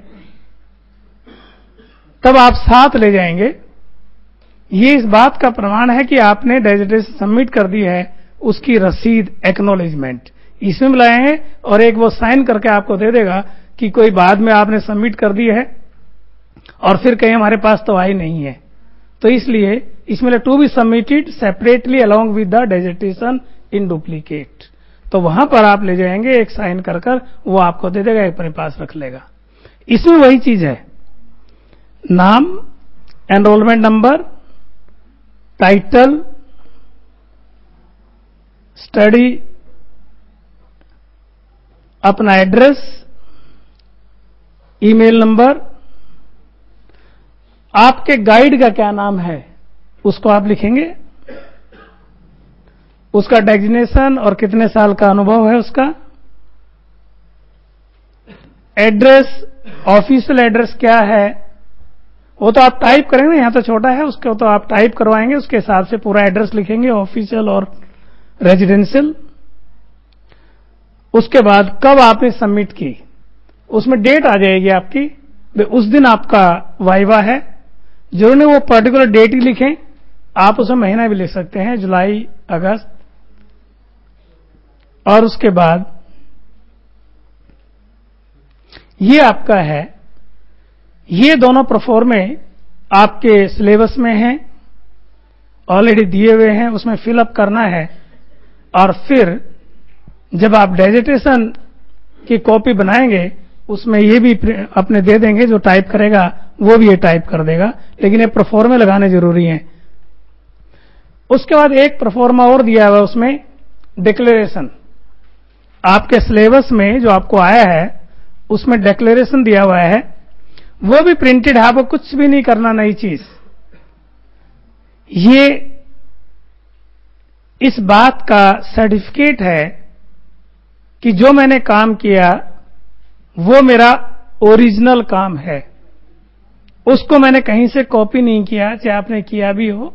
तब आप साथ ले जाएंगे। ये इस बात का प्रमाण है कि आपने डेजिटेशन सबमिट कर दी है, उसकी रसीद, एक्नॉलेजमेंट इसमें मिलाएंगे और एक वो साइन करके आपको दे देगा कि कोई बाद में आपने सबमिट कर दी है और फिर कहीं हमारे पास तो आई नहीं है। तो इसलिए इसमें to be submitted separately along with the dissertation in duplicate. तो वहां पर आप ले जाएंगे, एक साइन कर वो आपको दे देगा, अपने पास रख लेगा। इसमें वही चीज है, नाम, एनरोलमेंट नंबर, टाइटल, स्टडी, अपना एड्रेस, ईमेल नंबर, आपके गाइड का क्या नाम है उसको आप लिखेंगे, उसका डेजिग्नेशन और कितने साल का अनुभव है उसका, एड्रेस, ऑफिशियल एड्रेस क्या है वो तो आप टाइप करेंगे, यहां तो छोटा है, उसको तो आप टाइप करवाएंगे, उसके हिसाब से पूरा एड्रेस लिखेंगे, ऑफिशियल और रेजिडेंशियल। उसके बाद कब आपने सबमिट की, उसमें डेट आ जाएगी आपकी, उस दिन आपका वाइवा है। जिन्होंने वो पर्टिकुलर डेट ही लिखें, आप उसमें महीना भी लिख सकते हैं, जुलाई, अगस्त। और उसके बाद ये आपका है, ये दोनों प्रोफॉर्मे आपके सिलेबस में हैं, ऑलरेडी दिए हुए हैं, उसमें फिलअप करना है। और फिर जब आप डेजिटेशन की कॉपी बनाएंगे उसमें ये भी अपने दे देंगे, जो टाइप करेगा वो भी ये टाइप कर देगा, लेकिन ये प्रोफॉर्मे लगाने जरूरी हैं। उसके बाद एक प्रोफॉर्मा और दिया हुआ है, उसमें डिक्लेरेशन, आपके सिलेबस में जो आपको आया है उसमें डिक्लेरेशन दिया हुआ है, वो भी प्रिंटेड है, आपको कुछ भी नहीं करना, नई चीज। ये इस बात का सर्टिफिकेट है कि जो मैंने काम किया वो मेरा ओरिजिनल काम है, उसको मैंने कहीं से कॉपी नहीं किया, चाहे आपने किया भी हो,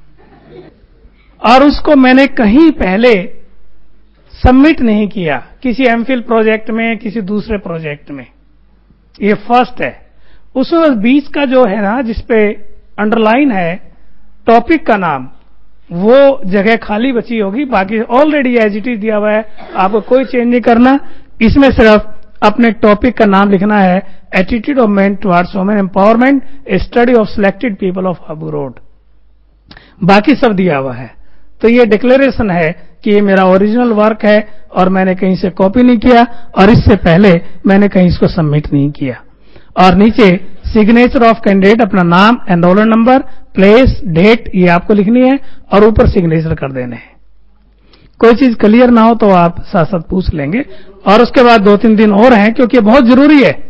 और उसको मैंने कहीं पहले सबमिट नहीं किया, किसी एमफिल प्रोजेक्ट में, किसी दूसरे प्रोजेक्ट में। ये फर्स्ट है। उसमें बीच का जो है ना, जिसपे अंडरलाइन है टॉपिक का नाम, वो जगह खाली बची होगी, बाकी ऑलरेडी एज इट इज दिया हुआ है, आपको कोई चेंज नहीं करना। इसमें सिर्फ अपने टॉपिक का नाम लिखना है, attitude of man towards women empowerment, a study of selected people of Habu road, बाकी सब दिया हुआ है। तो ये डिक्लेरेशन है कि ये मेरा ओरिजिनल वर्क है और मैंने कहीं से कॉपी नहीं किया और इससे पहले मैंने कहीं इसको सबमिट नहीं किया। और नीचे सिग्नेचर ऑफ कैंडिडेट, अपना नाम, एनरोलमेंट नंबर, प्लेस, डेट, ये आपको लिखनी है और ऊपर सिग्नेचर कर देने हैं। कोई चीज क्लियर ना हो तो आप साथ साथ पूछ लेंगे। और उसके बाद 2-3 दिन और हैं, क्योंकि ये बहुत जरूरी है।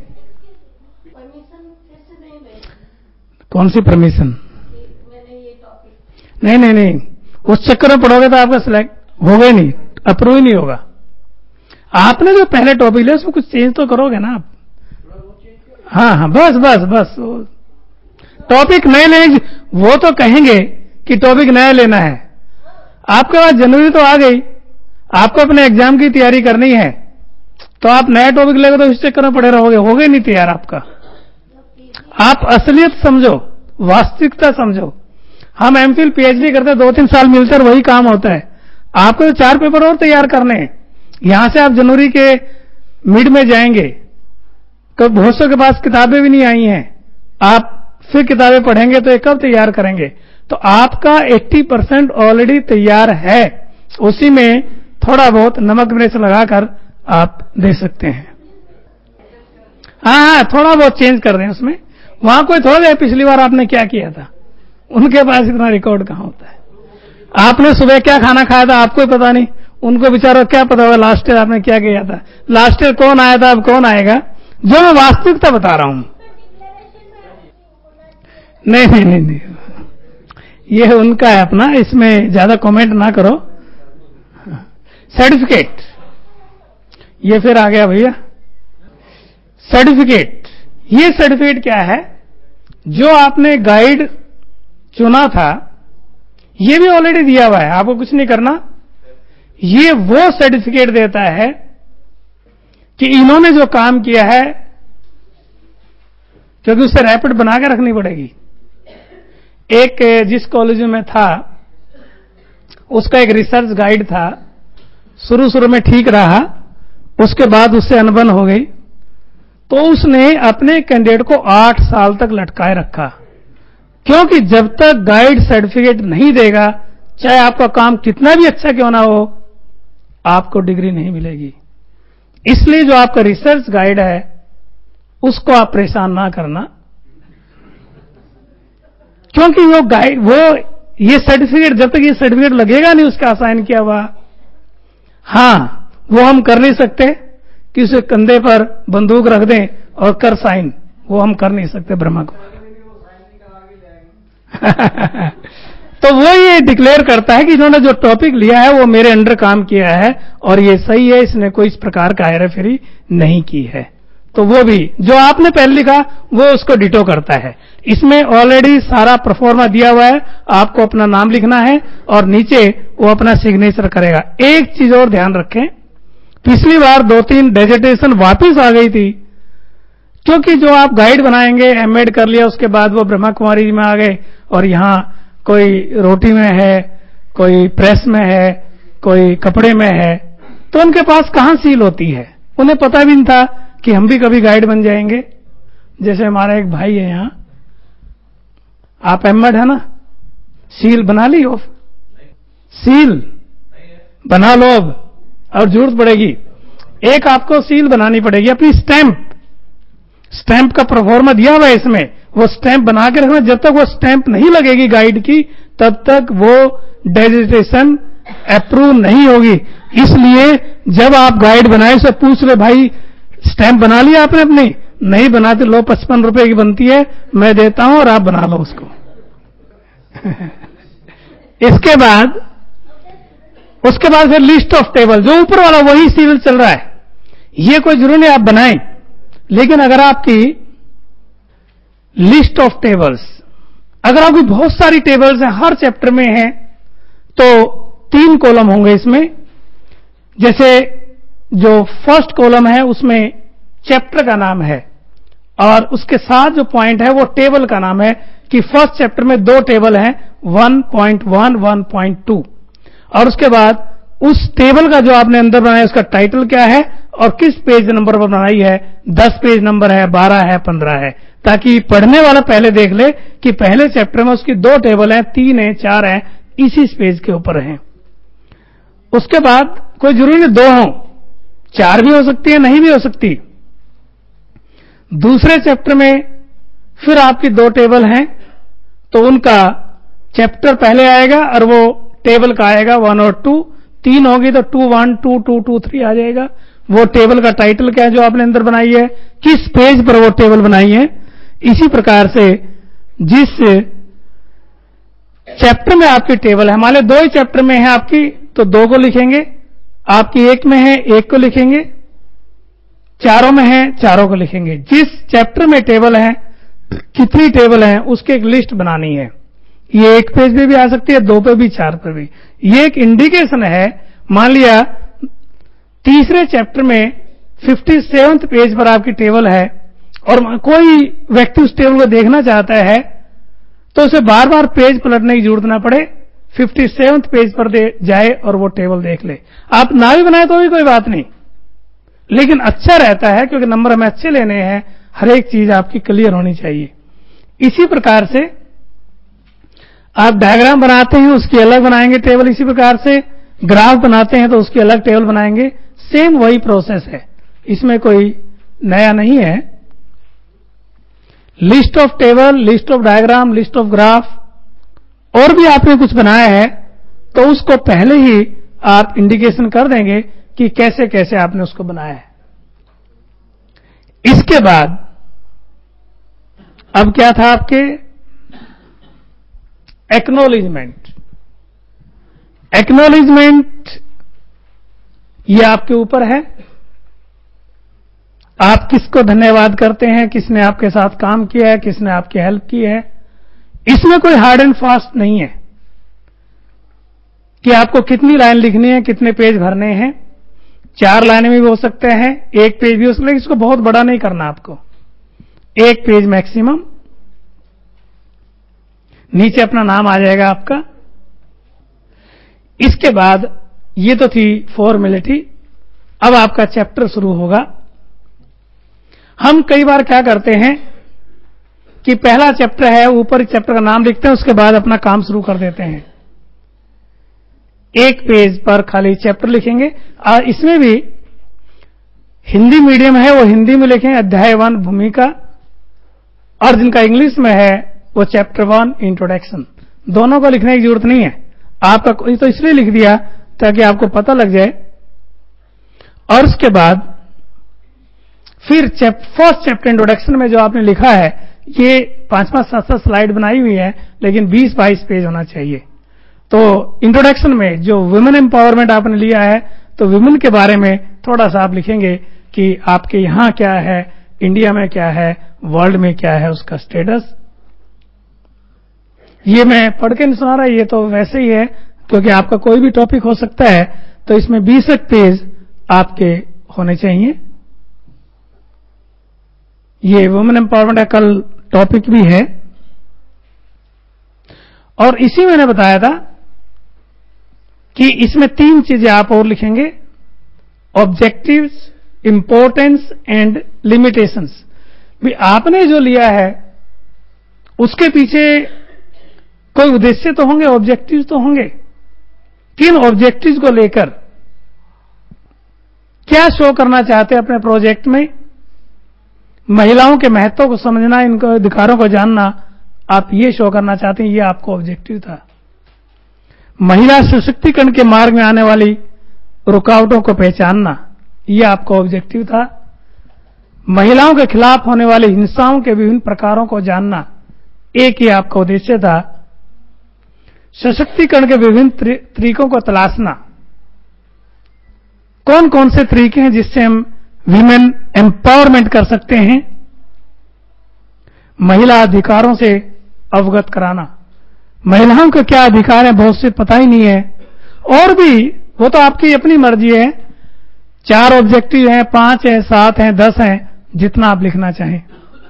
कौन सी परमिशन? नहीं, उस चक्कर में पढ़ोगे तो आपका सिलेक्ट होगा ही नहीं, अप्रूव ही नहीं होगा। आपने जो पहले टॉपिक लिया उसमें कुछ चेंज तो करोगे ना आप। हाँ, बस टॉपिक नए लेने, वो तो कहेंगे कि टॉपिक नया लेना है। आपके पास जनवरी तो आ गई, आपको अपने एग्जाम की तैयारी करनी है, तो आप नया टॉपिक लेगे तो इस चक्कर में पड़े रहोगे, होगे नहीं तैयार आपका। आप असलियत समझो, वास्तविकता समझो। हम एमफिल पीएचडी करते 2-3 साल मिलते और वही काम होता है। आपको तो 4 पेपर और तैयार करने हैं। यहां से आप जनवरी के मिड में जाएंगे, कब बहुत के पास किताबें भी नहीं आई हैं, आप फिर किताबें पढ़ेंगे तो ये कब तैयार करेंगे? तो आपका 80% ऑलरेडी तैयार है, उसी में थोड़ा बहुत नमक मिर्च लगाकर आप दे सकते हैं। हाँ, थोड़ा बहुत चेंज कर दें उसमें। वहां कोई थोड़ा है पिछली बार आपने क्या किया था, उनके पास इतना रिकॉर्ड कहां होता है। आपने सुबह क्या खाना खाया था आपको ही पता नहीं, उनको बेचारा क्या पता होगा लास्ट ईयर आपने क्या किया था, लास्ट ईयर कौन आया था, अब कौन आएगा। जो मैं वास्तविकता बता रहा हूं। नहीं, ये उनका है अपना, इसमें ज्यादा कमेंट ना करो। सर्टिफिकेट, ये फिर आ गया भैया सर्टिफिकेट। ये सर्टिफिकेट क्या है? जो आपने गाइड चुना था ये भी ऑलरेडी दिया हुआ है, आपको कुछ नहीं करना। ये वो सर्टिफिकेट देता है कि इन्होंने जो काम किया है, क्योंकि उससे रैपिड बना के रखनी पड़ेगी। एक जिस कॉलेज में था उसका एक रिसर्च गाइड था, शुरू में ठीक रहा, उसके बाद उससे अनबन हो गई, तो उसने अपने कैंडिडेट को 8 साल तक लटकाए रखा। क्योंकि जब तक गाइड सर्टिफिकेट नहीं देगा, चाहे आपका काम कितना भी अच्छा क्यों ना हो, आपको डिग्री नहीं मिलेगी। इसलिए जो आपका रिसर्च गाइड है उसको आप परेशान ना करना, क्योंकि वो ये सर्टिफिकेट, जब तक ये सर्टिफिकेट लगेगा नहीं उसका असाइन किया हुआ, हाँ वो हम कर नहीं सकते कि उसे कंधे पर बंदूक रख दें और कर साइन, वो हम कर नहीं सकते ब्रह्मा को। तो वो ये डिक्लेयर करता है कि इन्होंने जो टॉपिक लिया है वो मेरे अंडर काम किया है और ये सही है, इसने कोई इस प्रकार का हेराफेरी नहीं की है। तो वो भी जो आपने पहले लिखा वो उसको डिटो करता है। इसमें ऑलरेडी सारा परफॉर्मा दिया हुआ है, आपको अपना नाम लिखना है और नीचे वो अपना सिग्नेचर करेगा। एक चीज और ध्यान रखें, पिछली बार 2-3 डेजिटेशन वापिस आ गई थी, क्योंकि जो आप गाइड बनाएंगे, एमएड कर लिया, उसके बाद वो ब्रह्मा कुमारी जी में आ गए और यहां कोई रोटी में है, कोई प्रेस में है, कोई कपड़े में है, तो उनके पास कहां सील होती है? उन्हें पता भी नहीं था कि हम भी कभी गाइड बन जाएंगे। जैसे हमारा एक भाई है यहां, आप एमएड है ना, सील बना ली हो? सील बना लो अब, और जरूरत पड़ेगी एक आपको सील बनानी पड़ेगी, अपनी स्टैंप का परफॉर्मा दिया हुआ है इसमें, वो स्टैंप बना के रखना। जब तक वो स्टैंप नहीं लगेगी गाइड की, तब तक वो डेजिटेशन अप्रूव नहीं होगी। इसलिए जब आप गाइड बनाए उसे पूछ ले, भाई स्टैंप बना लिया आपने अपनी? नहीं बनाते, लो 55 रुपए की बनती है, मैं देता हूं और आप बना लो उसको। उसके बाद फिर लिस्ट ऑफ टेबल, जो ऊपर वाला वही सीरियल चल रहा है, ये कोई जरूरी नहीं आप बनाएं, लेकिन अगर आपकी लिस्ट ऑफ टेबल्स, अगर आपकी बहुत सारी टेबल्स हैं, हर चैप्टर में हैं, तो 3 कॉलम होंगे इसमें। जैसे जो फर्स्ट कॉलम है उसमें चैप्टर का नाम है और उसके साथ जो पॉइंट है वो टेबल का नाम है, कि फर्स्ट चैप्टर में 2 टेबल हैं, 1.1, 1.2, और उसके बाद उस टेबल का जो आपने अंदर बनाया उसका टाइटल क्या है और किस पेज नंबर पर बनाई है, 10 पेज नंबर है, 12 है, 15 है, ताकि पढ़ने वाला पहले देख ले कि पहले चैप्टर में उसकी 2 टेबल हैं, 3 है, 4 है, इसी पेज के ऊपर हैं। उसके बाद कोई जरूरी नहीं 2 हो, 4 भी हो सकती है, नहीं भी हो सकती। दूसरे चैप्टर में फिर आपकी 2 टेबल हैं, तो उनका चैप्टर पहले आएगा और वो टेबल का आएगा 1 और 2, 3 होगी तो 2.1, 2.2, 2.3 आ जाएगा। वो टेबल का टाइटल क्या है जो आपने अंदर बनाई है, किस पेज पर वो टेबल बनाई है। इसी प्रकार से जिस चैप्टर में आपकी टेबल है, मान लो 2 ही चैप्टर में है आपकी, तो 2 को लिखेंगे, आपकी 1 में है 1 को लिखेंगे, 4 में है 4 को लिखेंगे। जिस चैप्टर में टेबल है, कितनी टेबल है, उसकी एक लिस्ट बनानी है। ये 1 पेज पे भी आ सकती है, 2 पे भी, 4 पे भी। ये एक इंडिकेशन है। मान लिया तीसरे चैप्टर में 57th पेज पर आपकी टेबल है और कोई व्यक्ति उस टेबल को देखना चाहता है, तो उसे बार बार पेज पलटने की जरूरत ना पड़े, 57th पेज पर जाए और वो टेबल देख ले। आप ना भी बनाए तो भी कोई बात नहीं, लेकिन अच्छा रहता है, क्योंकि नंबर हमें अच्छे लेने हैं, हर एक चीज आपकी क्लियर होनी चाहिए। इसी प्रकार से आप डायग्राम बनाते हैं, उसकी अलग बनाएंगे टेबल। इसी प्रकार से ग्राफ बनाते हैं तो उसकी अलग टेबल बनाएंगे। सेम वही प्रोसेस है, इसमें कोई नया नहीं है। List of table, list of diagram, list of graph, और भी आपने कुछ बनाया है तो उसको पहले ही आप इंडिकेशन कर देंगे कि कैसे कैसे आपने उसको बनाया है। इसके बाद अब क्या था आपके एक्नॉलेजमेंट। एक्नॉलेजमेंट ये आपके ऊपर है, आप किसको धन्यवाद करते हैं, किसने आपके साथ काम किया है, किसने आपकी हेल्प की है। इसमें कोई हार्ड एंड फास्ट नहीं है कि आपको कितनी लाइन लिखनी है, कितने पेज भरने हैं। 4 लाइनें भी हो सकते हैं, 1 पेज भी हो सकता है। इसको बहुत बड़ा नहीं करना आपको, 1 पेज मैक्सिमम। नीचे अपना नाम आ जाएगा आपका। इसके बाद ये तो थी फॉर्मेलिटी। अब आपका चैप्टर शुरू होगा। हम कई बार क्या करते हैं कि पहला चैप्टर है, ऊपर चैप्टर का नाम लिखते हैं, उसके बाद अपना काम शुरू कर देते हैं। 1 पेज पर खाली चैप्टर लिखेंगे। और इसमें भी हिंदी मीडियम है वो हिंदी में लिखेंगे, अध्याय 1 भूमिका, और जिनका इंग्लिश में है वो चैप्टर 1 इंट्रोडक्शन। दोनों को लिखने की जरूरत नहीं है आपका, कोई तो इसलिए लिख दिया ताकि आपको पता लग जाए। और उसके बाद फिर फर्स्ट चैप्टर इंट्रोडक्शन में जो आपने लिखा है, ये 5-5, 7-7 स्लाइड बनाई हुई है, लेकिन 20-22 पेज होना चाहिए। तो इंट्रोडक्शन में जो वुमेन एम्पावरमेंट आपने लिया है, तो वुमेन के बारे में थोड़ा सा आप लिखेंगे कि आपके यहां क्या है, इंडिया में क्या है, वर्ल्ड में क्या है उसका स्टेटस। ये मैं पढ़ के नहीं सुना रहा, ये तो वैसे ही है, क्योंकि आपका कोई भी टॉपिक हो सकता है। तो इसमें 20 पेज आपके होने चाहिए। ये वुमेन एम्पावरमेंट का कल टॉपिक भी है। और इसी मैंने बताया था कि इसमें 3 चीजें आप और लिखेंगे, ऑब्जेक्टिव्स, इंपॉर्टेंस एंड लिमिटेशंस। भी आपने जो लिया है उसके पीछे कोई उद्देश्य तो होंगे, ऑब्जेक्टिव्स तो होंगे। किन ऑब्जेक्टिव्स को लेकर क्या शो करना चाहते हैं अपने प्रोजेक्ट में, महिलाओं के महत्व को समझना, इनके अधिकारों को जानना, आप ये शो करना चाहते हैं, ये आपको ऑब्जेक्टिव था। महिला सशक्तिकरण के मार्ग में आने वाली रुकावटों को पहचानना, ये आपका ऑब्जेक्टिव था। महिलाओं के खिलाफ होने वाली हिंसाओं के विभिन्न प्रकारों को जानना, एक ही आपका उद्देश्य था। सशक्तिकरण के विभिन्न तरीकों को तलाशना, कौन कौन से तरीके हैं जिससे हम विमेन एम्पावरमेंट कर सकते हैं। महिला अधिकारों से अवगत कराना, महिलाओं के क्या अधिकार है बहुत से पता ही नहीं है। और भी वो तो आपकी अपनी मर्जी है, 4 ऑब्जेक्टिव हैं, 5 हैं, 7 हैं, 10 हैं, जितना आप लिखना चाहें।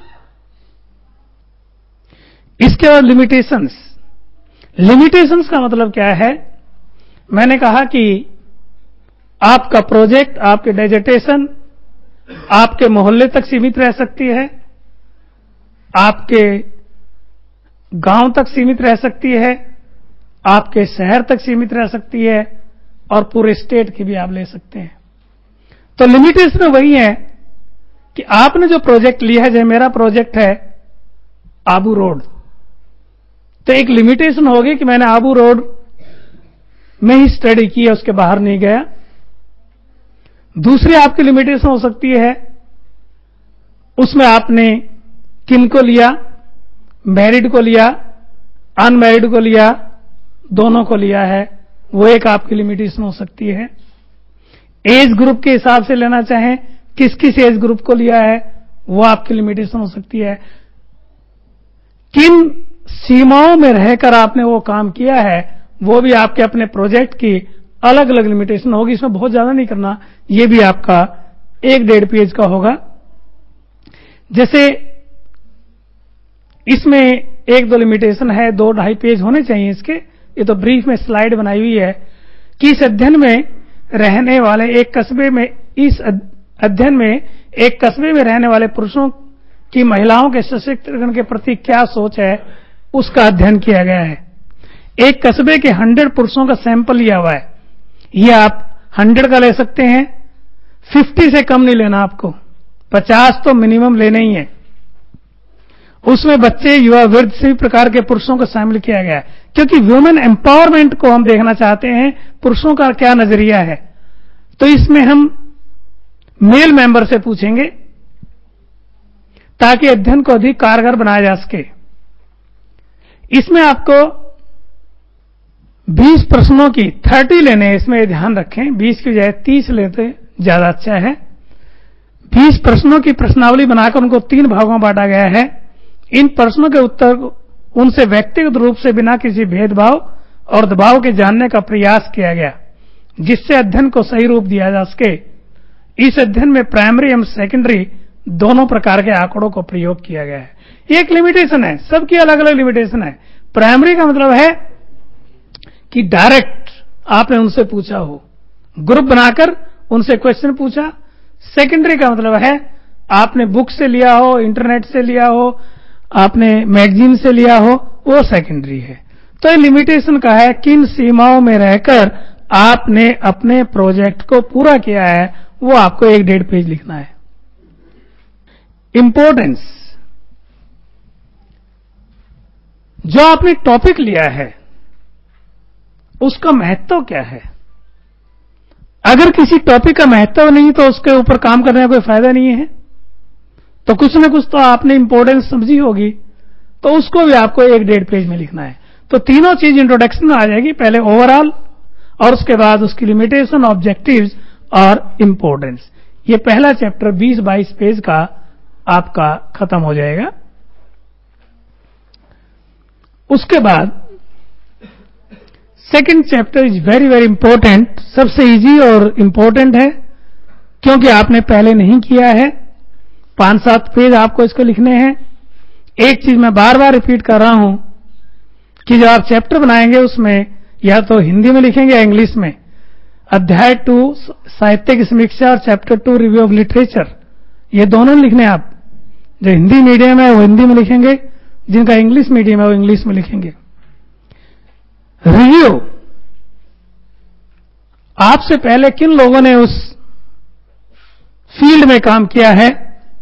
इसके बाद लिमिटेशंस। लिमिटेशंस का मतलब क्या है? मैंने कहा कि आपका प्रोजेक्ट, आपके डेजिटेशन आपके मोहल्ले तक सीमित रह सकती है, आपके गांव तक सीमित रह सकती है, आपके शहर तक सीमित रह सकती है, और पूरे स्टेट की भी आप ले सकते हैं। तो लिमिटेशन वही है कि आपने जो प्रोजेक्ट लिया है, जैसे मेरा प्रोजेक्ट है आबू रोड, तो एक लिमिटेशन होगी कि मैंने आबू रोड में ही स्टडी की है, उसके बाहर नहीं गया। दूसरी आपकी लिमिटेशन हो सकती है, उसमें आपने किन को लिया, मैरिड को लिया, अनमैरिड को लिया, दोनों को लिया है, वो एक आपकी लिमिटेशन हो सकती है। एज ग्रुप के हिसाब से लेना चाहें, किस किस एज ग्रुप को लिया है, वो आपकी लिमिटेशन हो सकती है। किन सीमाओं में रहकर आपने वो काम किया है, वो भी आपके अपने प्रोजेक्ट की अलग अलग लिमिटेशन होगी। इसमें बहुत ज्यादा नहीं करना, ये भी आपका 1-1.5 पेज का होगा। जैसे इसमें 1-2 लिमिटेशन है, 2-2.5 पेज होने चाहिए इसके। ये तो ब्रीफ में स्लाइड बनाई हुई है कि इस अध्ययन में रहने वाले एक कस्बे में, इस अध्ययन में एक कस्बे में रहने वाले पुरुषों की महिलाओं के सशक्तिकरण के प्रति क्या सोच है, उसका अध्ययन किया गया है। एक कस्बे के 100 पुरुषों का सैंपल लिया हुआ है। ये आप 100 का ले सकते हैं, 50 से कम नहीं लेना आपको, 50 तो मिनिमम लेना ही है। उसमें बच्चे, युवा, वृद्ध सभी प्रकार के पुरुषों को शामिल किया गया है, क्योंकि वुमेन एम्पावरमेंट को हम देखना चाहते हैं, पुरुषों का क्या नजरिया है। तो इसमें हम मेल मेंबर से पूछेंगे ताकि अध्ययन को अधिक कारगर बनाया जा सके। इसमें आपको 20 प्रश्नों की 30 लेने हैं, इसमें ध्यान रखें, 20 की बजाय 30 लेते ज्यादा अच्छा है। 20 प्रश्नों की प्रश्नावली बनाकर उनको 3 भागों में बांटा गया है। इन प्रश्नों के उत्तर उनसे व्यक्तिगत रूप से बिना किसी भेदभाव और दबाव के जानने का प्रयास किया गया, जिससे अध्ययन को सही रूप दिया जा सके। इस अध्ययन में प्राइमरी एवं सेकेंडरी दोनों प्रकार के आंकड़ों को प्रयोग किया गया है। एक लिमिटेशन है, सबकी अलग अलग लिमिटेशन है। प्राइमरी का मतलब है कि डायरेक्ट आपने उनसे पूछा हो, ग्रुप बनाकर उनसे क्वेश्चन पूछा। सेकेंडरी का मतलब है आपने बुक से लिया हो, इंटरनेट से लिया हो, आपने मैगजीन से लिया हो, वो सेकेंडरी है। तो ये लिमिटेशन का है किन सीमाओं में रहकर आपने अपने प्रोजेक्ट को पूरा किया है, वो आपको 1.5 पेज लिखना है। इंपॉर्टेंस, जो आपने टॉपिक लिया है उसका महत्व क्या है। अगर किसी टॉपिक का महत्व नहीं तो उसके ऊपर काम करने का कोई फायदा नहीं है। तो कुछ न कुछ तो आपने इंपॉर्टेंस समझी होगी, तो उसको भी आपको 1.5 पेज में लिखना है। तो तीनों चीज इंट्रोडक्शन में आ जाएगी, पहले ओवरऑल और उसके बाद उसकी लिमिटेशन, ऑब्जेक्टिव्स और इंपॉर्टेंस। ये पहला चैप्टर 20-22 पेज का आपका खत्म हो जाएगा। उसके बाद second chapter is very very important, सबसे इजी और इंपॉर्टेंट है क्योंकि आपने पहले नहीं किया है। 5-7 पेज आपको इसको लिखने हैं। एक चीज मैं बार बार रिपीट कर रहा हूं कि जब आप चैप्टर बनाएंगे उसमें या तो हिंदी में लिखेंगे या इंग्लिश में। अध्याय 2 साहित्य की समीक्षा और चैप्टर 2 रिव्यू ऑफ लिटरेचर, ये दोनों लिखने आप। जो हिंदी मीडियम है वो हिंदी में लिखेंगे, जिनका इंग्लिश मीडियम है वो इंग्लिश में लिखेंगे। रिव्यू, आपसे पहले किन लोगों ने उस फील्ड में काम किया है।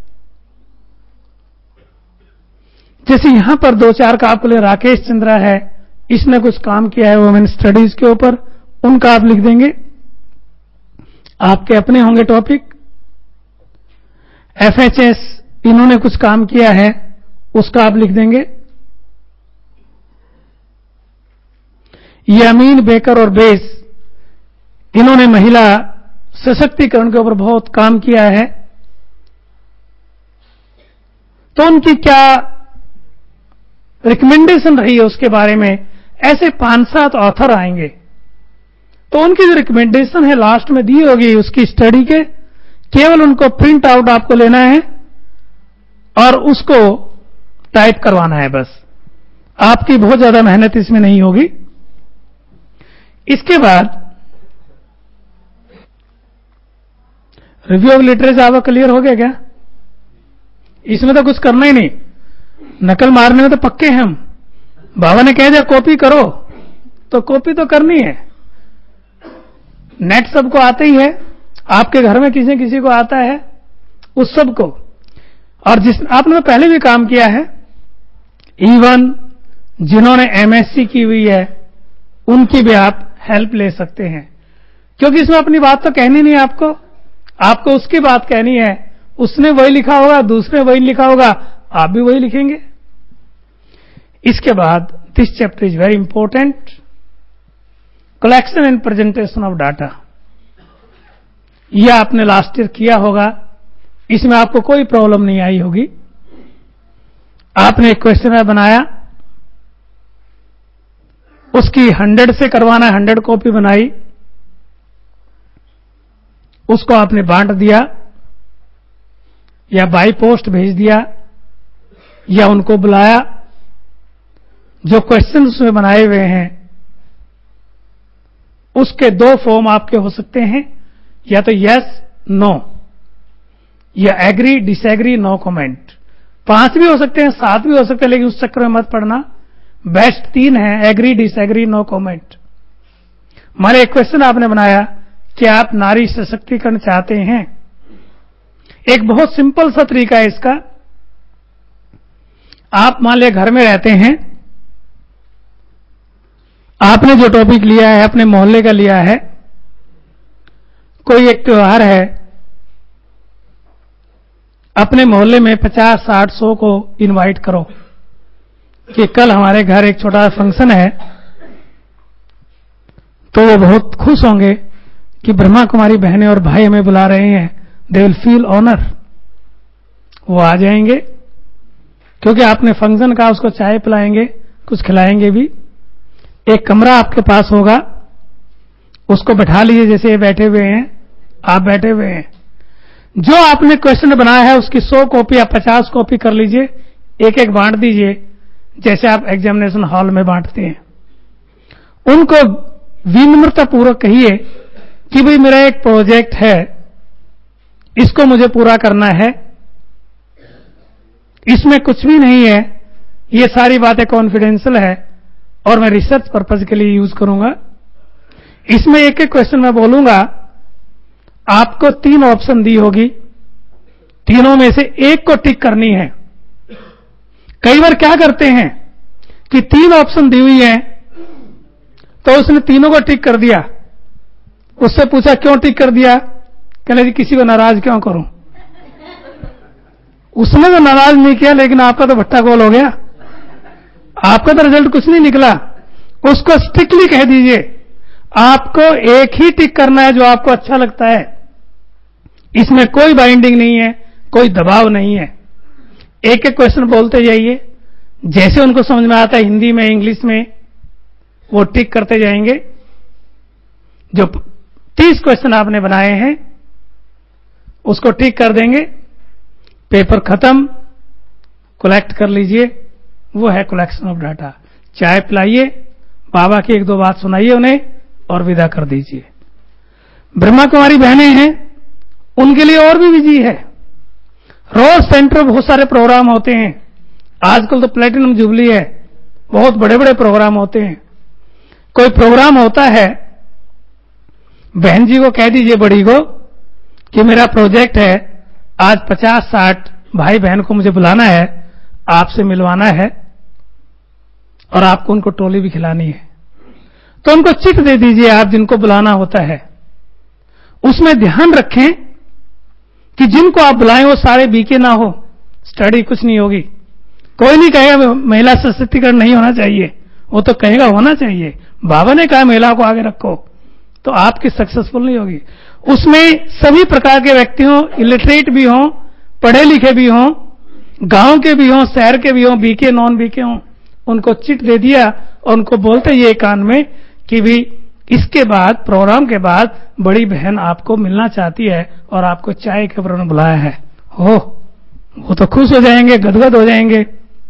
जैसे यहां पर 2-4 का आपके लिए राकेश चंद्रा है, इसने कुछ काम किया है वुमेन स्टडीज के ऊपर, उनका आप लिख देंगे। आपके अपने होंगे टॉपिक। FHS, इन्होंने कुछ काम किया है, उसका आप लिख देंगे। यामीन बेकर और बेस, इन्होंने महिला सशक्तिकरण के ऊपर बहुत काम किया है, तो उनकी क्या रिकमेंडेशन रही है उसके बारे में। ऐसे 5-7 ऑथर आएंगे, तो उनकी जो रिकमेंडेशन है लास्ट में दी होगी उसकी स्टडी के, केवल उनको प्रिंट आउट आपको लेना है और उसको टाइप करवाना है बस। आपकी बहुत ज्यादा मेहनत इसमें नहीं होगी। इसके बाद रिव्यू ऑफ लिटरेचर आपका क्लियर हो गया क्या। इसमें तो कुछ करना ही नहीं, नकल मारने में तो पक्के हैं हम। बाबा ने कह दिया कॉपी करो, तो कॉपी तो करनी है। नेट सबको आता ही है, आपके घर में किसी किसी को आता है, उस सबको। और जिस आपने पहले भी काम किया है, इवन जिन्होंने MSc की हुई है उनकी भी आप हेल्प ले सकते हैं, क्योंकि इसमें अपनी बात तो कहनी नहीं आपको, आपको उसकी बात कहनी है। उसने वही लिखा होगा, दूसरे वही लिखा होगा, आप भी वही लिखेंगे। इसके बाद this chapter is very important, collection and presentation of data. यह आपने लास्ट ईयर किया होगा, इसमें आपको कोई प्रॉब्लम नहीं आई होगी। आपने एक क्वेश्चनर बनाया, उसकी 100 से करवाना, 100 कॉपी बनाई, उसको आपने बांट दिया या बाई पोस्ट भेज दिया या उनको बुलाया। जो क्वेश्चन उसमें बनाए हुए हैं उसके 2 फॉर्म आपके हो सकते हैं, या तो यस नो या एग्री डिसएग्री नो कमेंट। 5 भी हो सकते हैं, 7 भी हो सकते हैं, लेकिन उस चक्कर में मत पड़ना। बेस्ट 3 है, एग्री डिसएग्री नो कमेंट। माने एक क्वेश्चन आपने बनाया कि आप नारी सशक्तिकरण चाहते हैं। एक बहुत सिंपल सा तरीका है इसका। आप मान लिया घर में रहते हैं, आपने जो टॉपिक लिया है अपने मोहल्ले का लिया है, कोई एक त्योहार है, अपने मोहल्ले में 50, 60, 100 को इनवाइट करो कि कल हमारे घर एक छोटा फंक्शन है। तो वो बहुत खुश होंगे कि ब्रह्मा कुमारी बहनें और भाई हमें बुला रहे हैं, दे विल फील ऑनर। वो आ जाएंगे, क्योंकि आपने फंक्शन का उसको चाय पिलाएंगे, कुछ खिलाएंगे भी। एक कमरा आपके पास होगा, उसको बैठा लीजिए, जैसे ये बैठे हुए हैं, आप बैठे हुए हैं। जो आपने क्वेश्चन बनाया है उसकी 100 कॉपी या 50 कॉपी कर लीजिए, एक एक बांट दीजिए, जैसे आप एग्जामिनेशन हॉल में बांटते हैं। उनको विनम्रता पूर्वक कहिए कि भाई मेरा एक प्रोजेक्ट है, इसको मुझे पूरा करना है, इसमें कुछ भी नहीं है, ये सारी बातें कॉन्फिडेंशियल है और मैं रिसर्च पर्पज के लिए यूज करूंगा। इसमें एक एक क्वेश्चन मैं बोलूंगा, आपको 3 ऑप्शन दी होगी, तीनों में से एक को टिक करनी है। कई बार क्या करते हैं कि 3 ऑप्शन दी हुई है तो उसने तीनों को टिक कर दिया, उससे पूछा क्यों टिक कर दिया, कहने जी किसी को नाराज क्यों करूं। उसने तो नाराज नहीं किया, लेकिन आपका तो भट्टा गोल हो गया, आपका तो रिजल्ट कुछ नहीं निकला। उसको स्ट्रिक्टली कह दीजिए आपको एक ही टिक करना है जो आपको अच्छा लगता है, इसमें कोई बाइंडिंग नहीं है, कोई दबाव नहीं है। एक एक क्वेश्चन बोलते जाइए, जैसे उनको समझ में आता है, हिंदी में, इंग्लिश में, वो टिक करते जाएंगे। जो 30 क्वेश्चन आपने बनाए हैं उसको टिक कर देंगे, पेपर खत्म, कलेक्ट कर लीजिए। वो है कलेक्शन ऑफ डाटा। चाय पिलाइए, बाबा की 1-2 बात सुनाइए उन्हें और विदा कर दीजिए। ब्रह्मा कुमारी बहनें हैं, उनके लिए और भी बिजी है। रोज सेंटर में बहुत सारे प्रोग्राम होते हैं, आजकल तो प्लेटिनम जुबली है, बहुत बड़े बड़े प्रोग्राम होते हैं। कोई प्रोग्राम होता है, बहन जी को कह दीजिए, बड़ी को, कि मेरा प्रोजेक्ट है, आज 50-60 भाई बहन को मुझे बुलाना है, आपसे मिलवाना है और आपको उनको टोली भी खिलानी है। तो उनको चिट दे दीजिए आप जिनको बुलाना होता है। उसमें ध्यान रखें कि जिनको आप बुलाएं वो सारे बीके ना हो, स्टडी कुछ नहीं होगी। कोई नहीं कहेगा महिला सशक्तिकरण नहीं होना चाहिए, वो तो कहेगा होना चाहिए। बाबा ने कहा महिला को आगे रखो, तो आपकी सक्सेसफुल नहीं होगी। उसमें सभी प्रकार के व्यक्ति हों, इलिटरेट भी हों, पढ़े लिखे भी हों, गांव के भी हों, शहर के भी हों, बीके नॉन बीके हों, उनको चिट दे दिया और उनको बोलते ये कान में कि भी इसके बाद, प्रोग्राम के बाद बड़ी बहन आपको मिलना चाहती है और आपको चाय के प्रोग्राम बुलाया है। वो तो खुश हो जाएंगे, गदगद हो जाएंगे।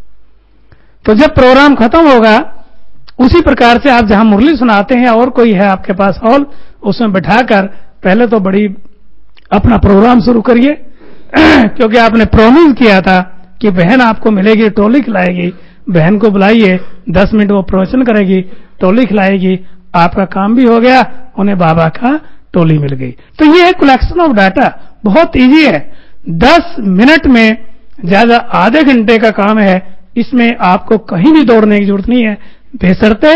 तो जब प्रोग्राम खत्म होगा, उसी प्रकार से आप जहां मुरली सुनाते हैं और कोई है आपके पास हॉल, उसमें बैठाकर पहले तो बड़ी अपना प्रोग्राम शुरू करिए क्योंकि आपने प्रॉमिस किया था कि बहन आपको मिलेगी, टोली खिलाएगी। बहन को बुलाइए, 10 मिनट वो प्रवचन करेगी, टोली खिलाएगी, आपका काम भी हो गया, उन्हें बाबा का टोली मिल गई। तो ये है कलेक्शन ऑफ डाटा, बहुत इजी है। 10 मिनट में ज्यादा आधे घंटे का काम है, इसमें आपको कहीं भी दौड़ने की जरूरत नहीं है, बेशर्ते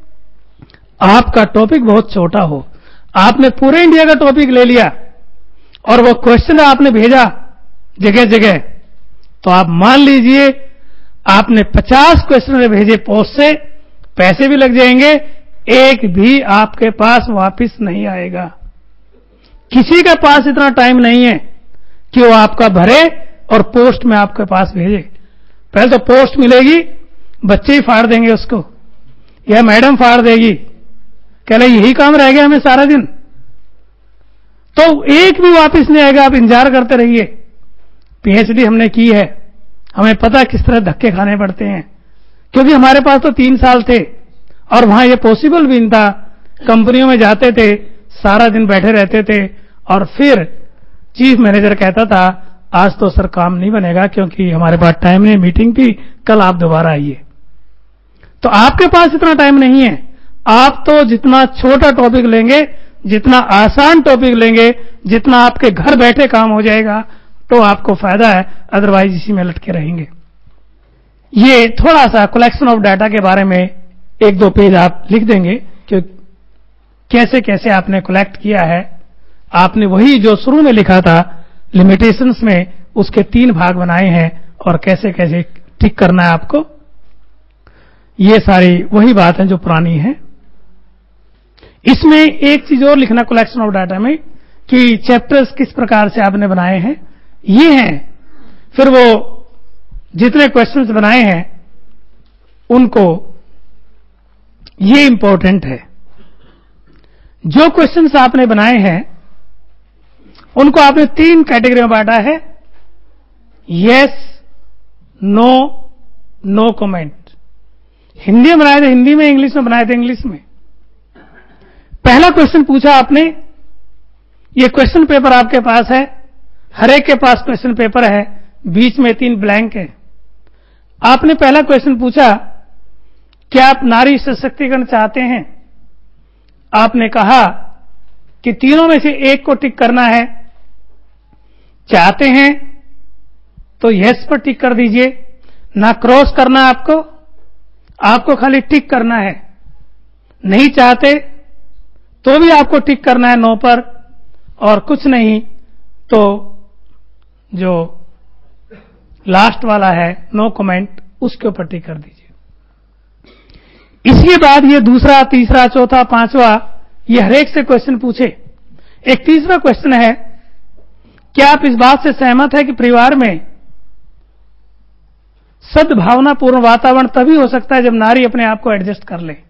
आपका टॉपिक बहुत छोटा हो। आपने पूरे इंडिया का टॉपिक ले लिया और वो क्वेश्चन आपने भेजा जगह जगह, तो आप मान लीजिए आपने 50 क्वेश्चन भेजे पोस्ट से, पैसे भी लग जाएंगे, एक भी आपके पास वापस नहीं आएगा। किसी के पास इतना टाइम नहीं है कि वो आपका भरे और पोस्ट में आपके पास भेजे। पहले तो पोस्ट मिलेगी, बच्चे ही फाड़ देंगे उसको, या मैडम फाड़ देगी, कह ले यही काम रह गया हमें सारा दिन, तो एक भी वापस नहीं आएगा। आप इंतजार करते रहिए। पीएचडी हमने की है, हमें पता किस तरह धक्के खाने पड़ते हैं, क्योंकि हमारे पास तो 3 साल थे और वहां ये पॉसिबल भी नहीं था। कंपनियों में जाते थे, सारा दिन बैठे रहते थे और फिर चीफ मैनेजर कहता था आज तो सर काम नहीं बनेगा क्योंकि हमारे पास टाइम नहीं, मीटिंग थी, कल आप दोबारा आइए। तो आपके पास इतना टाइम नहीं है। आप तो जितना छोटा टॉपिक लेंगे, जितना आसान टॉपिक लेंगे, जितना आपके घर बैठे काम हो जाएगा, तो आपको फायदा है, अदरवाइज इसी में लटके रहेंगे। ये थोड़ा सा कलेक्शन ऑफ डाटा के बारे में 1-2 पेज आप लिख देंगे कि कैसे कैसे आपने कलेक्ट किया है। आपने वही जो शुरू में लिखा था लिमिटेशंस में, उसके 3 भाग बनाए हैं और कैसे कैसे टिक करना है आपको। ये सारी वही बात है जो पुरानी है। इसमें एक चीज और लिखना कलेक्शन ऑफ डाटा में कि चैप्टर्स किस प्रकार से आपने बनाए हैं। ये हैं फिर वो जितने क्वेश्चंस बनाए हैं उनको, ये इंपॉर्टेंट है, जो क्वेश्चंस आपने बनाए हैं उनको आपने 3 कैटेगरी में बांटा है, yes, no, no comment. Hindi में बनाए थे हिंदी में, इंग्लिश में बनाए थे इंग्लिश में। पहला क्वेश्चन पूछा आपने, ये क्वेश्चन पेपर आपके पास है, हर एक के पास क्वेश्चन पेपर है, बीच में 3 ब्लैंक है। आपने पहला क्वेश्चन पूछा, क्या आप नारी सशक्तिकरण चाहते हैं? आपने कहा कि तीनों में से एक को टिक करना है। चाहते हैं तो यस पर टिक कर दीजिए, ना क्रॉस करना आपको खाली टिक करना है। नहीं चाहते तो भी आपको टिक करना है नो पर, और कुछ नहीं तो जो लास्ट वाला है नो कमेंट, उसके ऊपर टिक कर दीजिए। इसके बाद ये दूसरा, तीसरा, चौथा, पांचवा, ये हर एक से क्वेश्चन पूछे। एक तीसरा क्वेश्चन है, क्या आप इस बात से सहमत है कि परिवार में सद्भावनापूर्ण वातावरण तभी हो सकता है जब नारी अपने आप को एडजस्ट कर ले।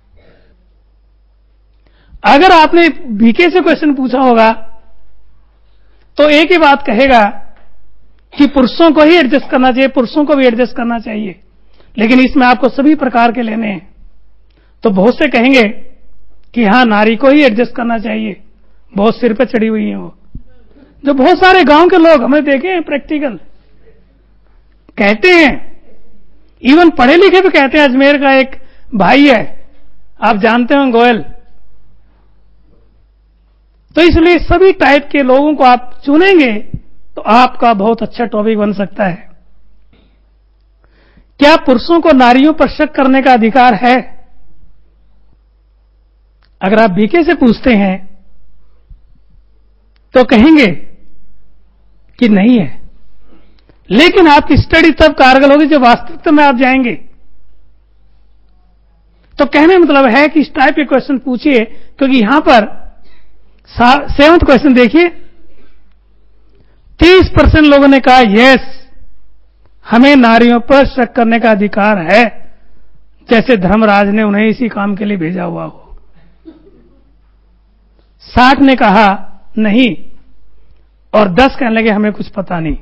अगर आपने बीके से क्वेश्चन पूछा होगा तो एक ही बात कहेगा कि पुरुषों को ही एडजस्ट करना चाहिए, पुरुषों को भी एडजस्ट करना चाहिए, लेकिन इसमें आपको सभी प्रकार के लेने हैं। तो बहुत से कहेंगे कि हां, नारी को ही एडजस्ट करना चाहिए, बहुत सिर पे चढ़ी हुई है वो। जो बहुत सारे गांव के लोग हमने देखे हैं, प्रैक्टिकल कहते हैं, इवन पढ़े लिखे भी कहते हैं। अजमेर का एक भाई है, आप जानते हो, गोयल। तो इसलिए सभी टाइप के लोगों को आप चुनेंगे तो आपका बहुत अच्छा टॉपिक बन सकता है। क्या पुरुषों को नारियों पर शक करने का अधिकार है? अगर आप बीके से पूछते हैं तो कहेंगे कि नहीं है, लेकिन आपकी स्टडी तब कारगर होगी जब वास्तविकता में आप जाएंगे। तो कहने मतलब है कि इस टाइप के क्वेश्चन पूछिए, क्योंकि यहां पर 7वां क्वेश्चन देखिए, 30% लोगों ने कहा यस, हमें नारियों पर शक करने का अधिकार है, जैसे धर्मराज ने उन्हें इसी काम के लिए भेजा हुआ हो। 60 ने कहा नहीं, और 10 कहने लगे हमें कुछ पता नहीं।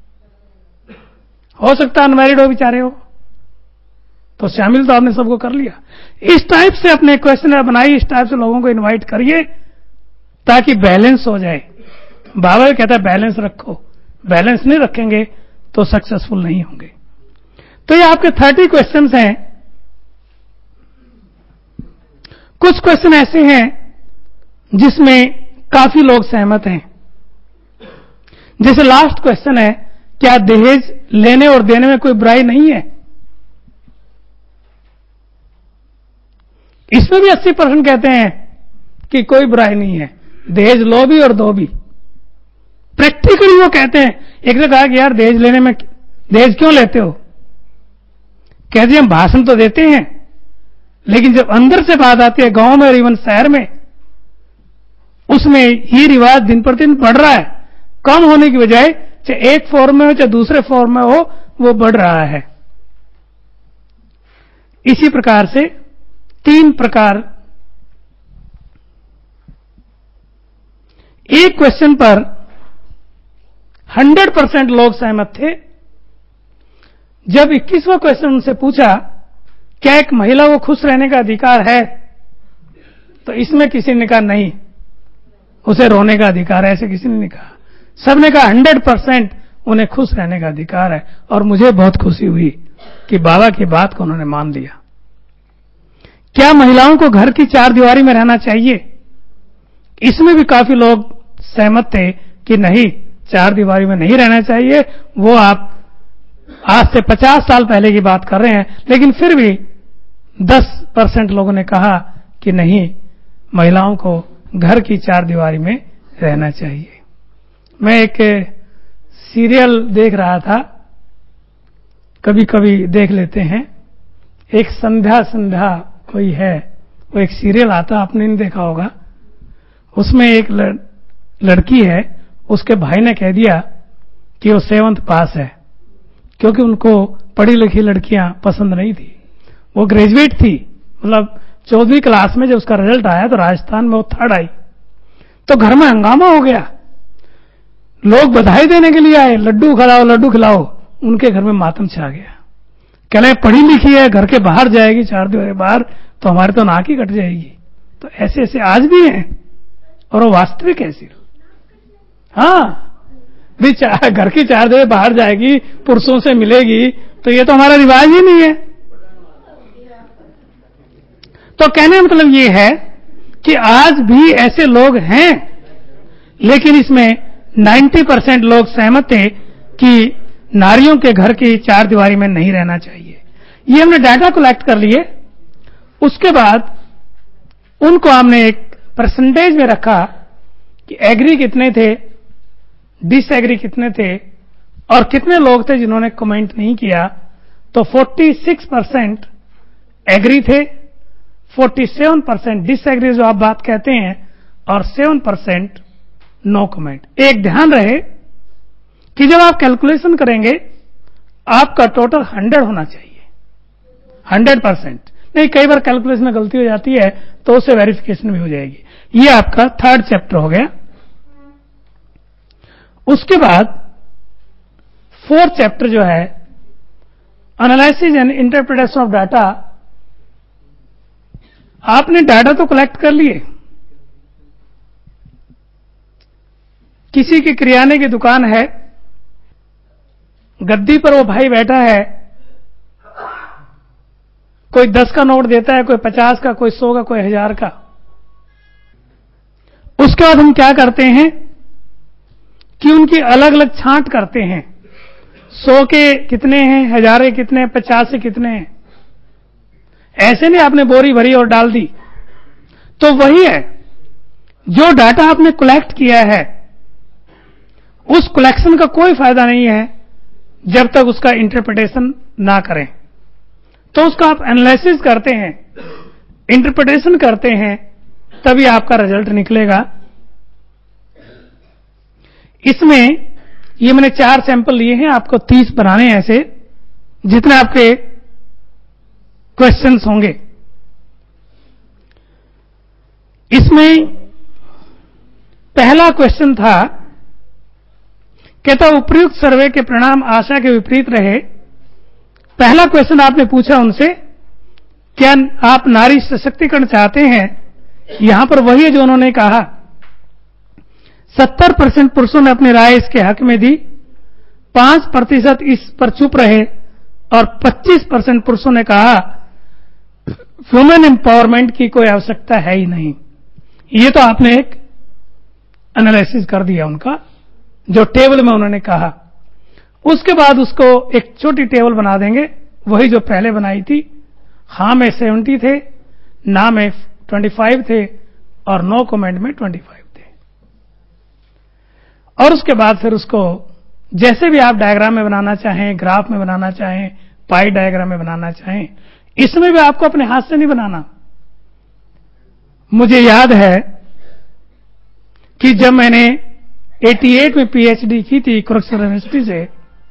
हो सकता है अनमैरिड हो, बेचारे हो, तो शामिल तो आपने सबको कर लिया। इस टाइप से अपने क्वेश्चन बनाइए, इस टाइप से लोगों को इनवाइट करिए ताकि बैलेंस हो जाए। बाबा कहता है बैलेंस रखो, बैलेंस नहीं रखेंगे तो सक्सेसफुल नहीं होंगे। तो ये आपके 30 क्वेश्चंस हैं। कुछ क्वेश्चन ऐसे हैं जिसमें काफी लोग सहमत हैं। जैसे लास्ट क्वेश्चन है, क्या दहेज लेने और देने में कोई बुराई नहीं है? इसमें भी 80% कहते हैं कि कोई बुराई नहीं है, दहेज लो भी और दो भी। प्रैक्टिकली वो कहते हैं, एक ने कहा कि यार दहेज लेने में, दहेज क्यों लेते हो? कहते हैं हम भाषण तो देते हैं, लेकिन जब अंदर से बात आती है गांव में और इवन शहर में, उसमें ये रिवाज दिन पर दिन बढ़ रहा है। कम होने की बजाय चाहे एक फॉर्म में हो चाहे दूसरे फॉर्म में हो, वो बढ़ रहा है। इसी प्रकार से 3 प्रकार, एक क्वेश्चन पर 100% लोग सहमत थे। जब 21वां क्वेश्चन उनसे पूछा क्या एक महिला को खुश रहने का अधिकार है, तो इसमें किसी ने कहा नहीं, उसे रोने का अधिकार है, ऐसे किसी ने नहीं कहा। सबने कहा 100% उन्हें खुश रहने का अधिकार है। और मुझे बहुत खुशी हुई कि बाबा की बात को उन्होंने मान लिया। क्या महिलाओं को घर की 4 दीवारी में रहना चाहिए? इसमें भी काफी लोग सहमत थे कि नहीं, 4 दीवारी में नहीं रहना चाहिए। वो आप आज से 50 साल पहले की बात कर रहे हैं, लेकिन फिर भी 10% लोगों ने कहा कि नहीं, महिलाओं को घर की 4 दीवारी में रहना चाहिए। मैं एक सीरियल देख रहा था, कभी कभी देख लेते हैं, एक संध्या कोई है, वो एक सीरियल आता, आपने नहीं देखा होगा। उसमें एक लड़की है, उसके भाई ने कह दिया कि वो 7th पास है, क्योंकि उनको पढ़ी लिखी लड़कियां पसंद नहीं थी। वो ग्रेजुएट थी, मतलब 14वीं क्लास में जब उसका रिजल्ट आया तो राजस्थान में वो 3rd आई। तो घर में हंगामा हो गया, लोग बधाई देने के लिए आए, लड्डू खिलाओ लड्डू खिलाओ। उनके घर में मातम छा गया। कह रहे पढ़ी लिखी है, घर के बाहर जाएगी, 4 दीवारी बाहर, तो हमारी तो नाक ही कट जाएगी। तो ऐसे ऐसे आज भी हैं, और वो वास्तविक ऐसी। हाँ भी घर की 4 दीवारी बाहर जाएगी, पुरुषों से मिलेगी, तो ये तो हमारा रिवाज ही नहीं है। तो कहने का मतलब ये है कि आज भी ऐसे लोग हैं, लेकिन इसमें 90% लोग सहमत थे कि नारियों के घर की 4 दीवारी में नहीं रहना चाहिए। ये हमने डाटा कलेक्ट कर लिए। उसके बाद उनको हमने एक परसेंटेज में रखा कि एग्री कितने थे, डिसएग्री कितने थे, और कितने लोग थे जिन्होंने कमेंट नहीं किया। तो 46% एग्री थे, 47% डिसएग्री जो आप बात कहते हैं, और 7% नो कमेंट। एक ध्यान रहे कि जब आप कैलकुलेशन करेंगे आपका टोटल 100 होना चाहिए, 100%। नहीं, कई बार कैलकुलेशन में गलती हो जाती है तो उससे वेरिफिकेशन भी हो जाएगी। ये आपका 3rd चैप्टर हो गया। उसके बाद 4th चैप्टर जो है analysis and interpretation of data. आपने डाटा तो कलेक्ट कर लिए, किसी की किराने की दुकान है, गद्दी पर वो भाई बैठा है, कोई 10 का नोट देता है, कोई 50 का, कोई 100 का, कोई 1000 का। उसके बाद हम क्या करते हैं कि उनकी अलग अलग छांट करते हैं, 100 के कितने हैं, 1000 के कितने हैं, 50 के कितने हैं। ऐसे नहीं आपने बोरी भरी और डाल दी। तो वही है, जो डाटा आपने कलेक्ट किया है उस कलेक्शन का कोई फायदा नहीं है जब तक उसका इंटरप्रिटेशन ना करें। तो उसका आप एनालिसिस करते हैं, इंटरप्रिटेशन करते हैं, तभी आपका रिजल्ट निकलेगा। इसमें ये मैंने 4 सैंपल लिए हैं, आपको 30 बनाने हैं ऐसे, जितने आपके क्वेश्चंस होंगे। इसमें पहला क्वेश्चन था, कहता उपर्युक्त सर्वे के परिणाम आशा के विपरीत रहे। पहला क्वेश्चन आपने पूछा उनसे, क्या आप नारी सशक्तिकरण चाहते हैं? यहां पर वही है जो उन्होंने कहा। 70% पुरुषों ने अपनी राय इसके हक में दी, 5% इस पर चुप रहे, और 25% पुरुषों ने कहा वुमेन एम्पावरमेंट की कोई आवश्यकता है ही नहीं। ये तो आपने एक एनालिसिस कर दिया उनका, जो टेबल में उन्होंने कहा। उसके बाद उसको एक छोटी टेबल बना देंगे, वही जो पहले बनाई थी। हां में 70 थे, ना में 25 थे, और नो कमेंट में 25 थे। और उसके बाद फिर उसको जैसे भी आप डायग्राम में बनाना चाहें, ग्राफ में बनाना चाहें, पाई डायग्राम में बनाना चाहें, इसमें भी आपको अपने हाथ से नहीं बनाना। मुझे याद है कि जब मैंने 88 में पीएचडी की थी कुरुक्षेत्र यूनिवर्सिटी से,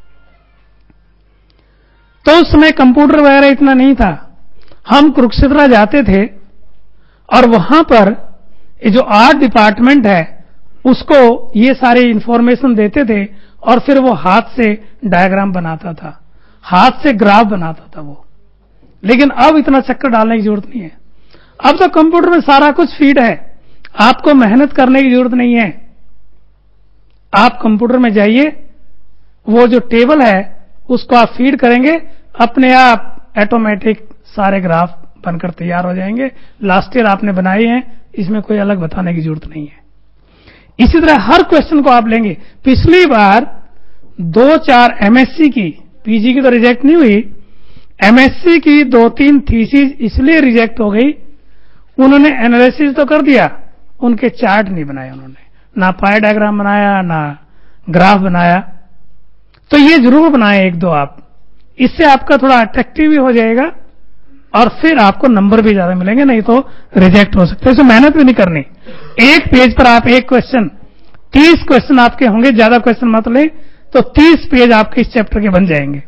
तो उस समय कंप्यूटर वगैरह इतना नहीं था। हम कुरुक्षेत्र जाते थे और वहां पर जो आर्ट डिपार्टमेंट है उसको ये सारी इंफॉर्मेशन देते थे, और फिर वो हाथ से डायग्राम बनाता था, हाथ से ग्राफ बनाता था वो। लेकिन अब इतना चक्कर डालने की जरूरत नहीं है। अब तो कंप्यूटर में सारा कुछ फीड है, आपको मेहनत करने की जरूरत नहीं है। आप कंप्यूटर में जाइए, वो जो टेबल है उसको आप फीड करेंगे, अपने आप ऑटोमेटिक सारे ग्राफ बनकर तैयार हो जाएंगे। लास्ट ईयर आपने बनाए हैं, इसमें कोई अलग बताने की जरूरत नहीं है। इसी तरह हर क्वेश्चन को आप लेंगे। पिछली बार 2-4 एमएससी की, पीजी की तो रिजेक्ट नहीं हुई, एमएससी की 2-3 थीसिस इसलिए रिजेक्ट हो गई, उन्होंने एनालिसिस तो कर दिया, उनके चार्ट नहीं बनाए उन्होंने, ना पाई डायग्राम बनाया, ना ग्राफ बनाया। तो ये जरूर बनाए 1-2 आप, इससे आपका थोड़ा अट्रैक्टिव भी हो जाएगा और फिर आपको नंबर भी ज्यादा मिलेंगे, नहीं तो रिजेक्ट हो सकते हैं। इसमें मेहनत भी नहीं करनी। एक पेज पर आप एक क्वेश्चन, 30 क्वेश्चन आपके होंगे, ज्यादा क्वेश्चन मत लें, तो 30 पेज आपके इस चैप्टर के बन जाएंगे।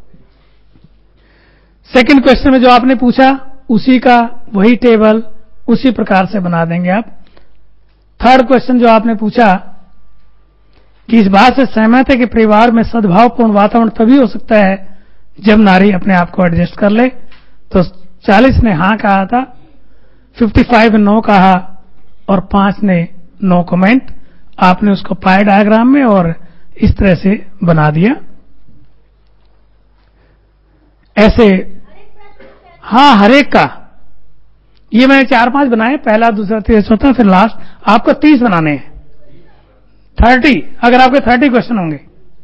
सेकंड क्वेश्चन में जो आपने पूछा उसी का वही टेबल उसी प्रकार से बना देंगे आप। थर्ड क्वेश्चन जो आपने पूछा कि इस बात से सहमत है कि परिवार में सद्भावपूर्ण वातावरण तभी हो सकता है जब नारी अपने आप को एडजस्ट कर ले, तो 40 ने हां कहा था, 55 ने नो कहा और 5 ने नो कमेंट। आपने उसको पाई डायग्राम में और इस तरह से बना दिया ऐसे। हाँ, हरेक का ये मैंने 4-5 बनाए, पहला, दूसरा, तीसरा, चौथा, फिर लास्ट। आपको 30 बनाने हैं, 30। अगर आपके 30 क्वेश्चन होंगे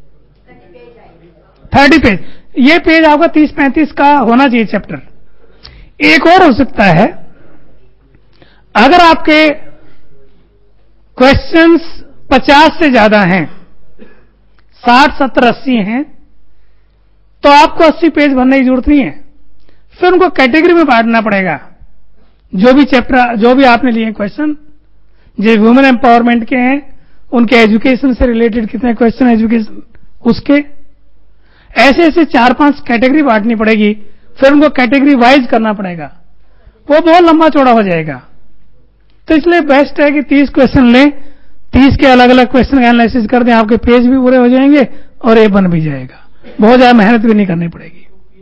30 पेज, ये पेज आपका 30-35 का होना चाहिए चैप्टर। एक और हो सकता है, अगर आपके क्वेश्चंस 50 से ज्यादा हैं, 60, 70, 80 हैं, तो आपको 80 पेज भरने की जरूरत नहीं है। फिर उनको कैटेगरी में बांटना पड़ेगा। जो भी चैप्टर, जो भी आपने लिए क्वेश्चन, जो वुमेन एम्पावरमेंट के हैं, उनके एजुकेशन से रिलेटेड कितने क्वेश्चन एजुकेशन उसके, ऐसे ऐसे 4-5 कैटेगरी बांटनी पड़ेगी। फिर उनको कैटेगरी वाइज करना पड़ेगा, वो बहुत लंबा चौड़ा हो जाएगा। तो इसलिए बेस्ट है कि 30 क्वेश्चन लें, 30 के अलग अलग क्वेश्चन का एनालिसिस कर दें, आपके पेज भी पूरे हो जाएंगे और ये बन भी जाएगा। बहुत ज्यादा मेहनत भी नहीं करनी पड़ेगी।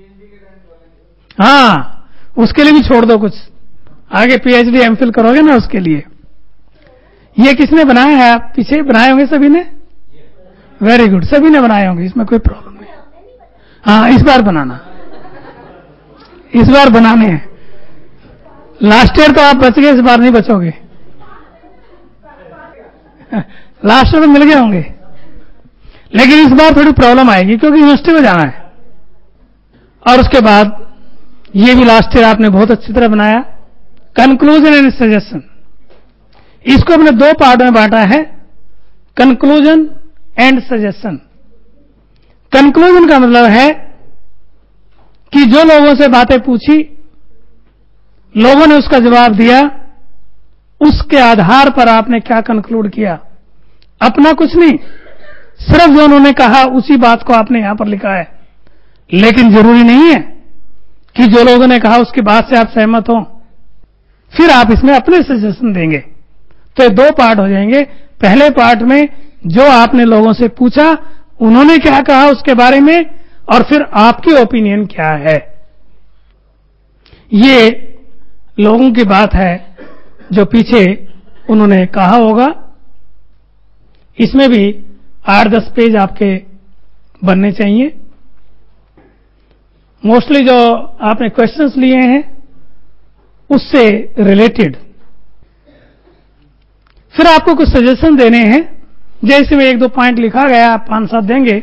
हाँ, उसके लिए भी छोड़ दो कुछ, आगे पीएचडी एमफिल करोगे ना, उसके लिए। ये किसने बनाया है? आप पीछे बनाए होंगे सभी ने। वेरी गुड, सभी ने बनाए होंगे, इसमें कोई प्रॉब्लम नहीं। हाँ, इस बार बनाना, इस बार बनाने हैं। लास्ट ईयर तो आप बच गए, इस बार नहीं बचोगे। लास्ट ईयर तो मिल गए होंगे, लेकिन इस बार थोड़ी प्रॉब्लम आएगी क्योंकि यूनिवर्सिटी में जाना है। और उसके बाद ये भी लास्ट ईयर आपने बहुत अच्छी तरह बनाया, कंक्लूजन एंड सजेशन। इसको हमने 2 पार्ट में बांटा है, कंक्लूजन एंड सजेशन। कंक्लूजन का मतलब है कि जो लोगों से बातें पूछी, लोगों ने उसका जवाब दिया, उसके आधार पर आपने क्या कंक्लूड किया। अपना कुछ नहीं, सिर्फ जो उन्होंने कहा उसी बात को आपने यहां पर लिखा है। लेकिन जरूरी नहीं है कि जो लोगों ने कहा उसकी बात से आप सहमत हो, फिर आप इसमें अपने सजेशन देंगे। तो ये 2 पार्ट हो जाएंगे। पहले पार्ट में जो आपने लोगों से पूछा, उन्होंने क्या कहा उसके बारे में, और फिर आपकी ओपिनियन क्या है। ये लोगों की बात है जो पीछे उन्होंने कहा होगा। इसमें भी 8-10 पेज आपके बनने चाहिए। मोस्टली जो आपने क्वेश्चंस लिए हैं उससे रिलेटेड। फिर आपको कुछ सजेशन देने हैं, जैसे में 1-2 पॉइंट लिखा गया, आप 5-7 देंगे।